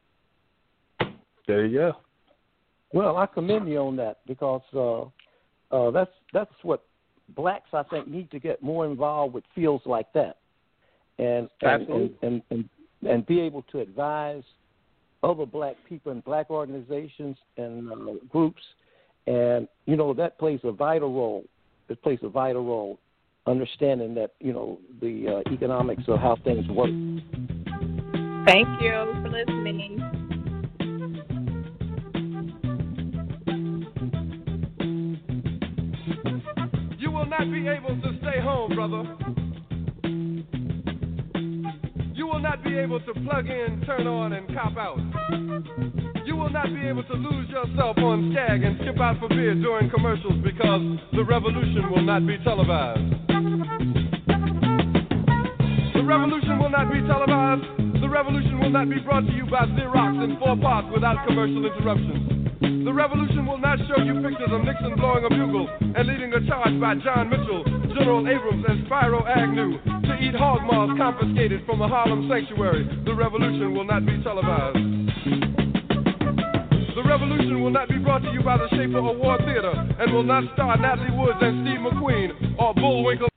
there you go. Well, I commend you on that, because that's what blacks, I think, need to get more involved with fields like that, and be able to advise other black people in black organizations and groups, and you know that plays a vital role. It plays a vital role, understanding that, you know, the economics of how things work. Thank you for listening. You will not be able to stay home, brother. You will not be able to plug in, turn on, and cop out. You will not be able to lose yourself on Skag and skip out for beer during commercials, because the revolution will not be televised. The revolution will not be televised. The revolution will not be brought to you by Xerox in 4 parts without commercial interruptions. The revolution will not show you pictures of Nixon blowing a bugle and leading a charge by John Mitchell, General Abrams, and Spyro Agnew to eat hog maws confiscated from a Harlem sanctuary. The revolution will not be televised. The revolution will not be brought to you by the Schaefer Award Theater and will not star Natalie Woods and Steve McQueen or Bullwinkle.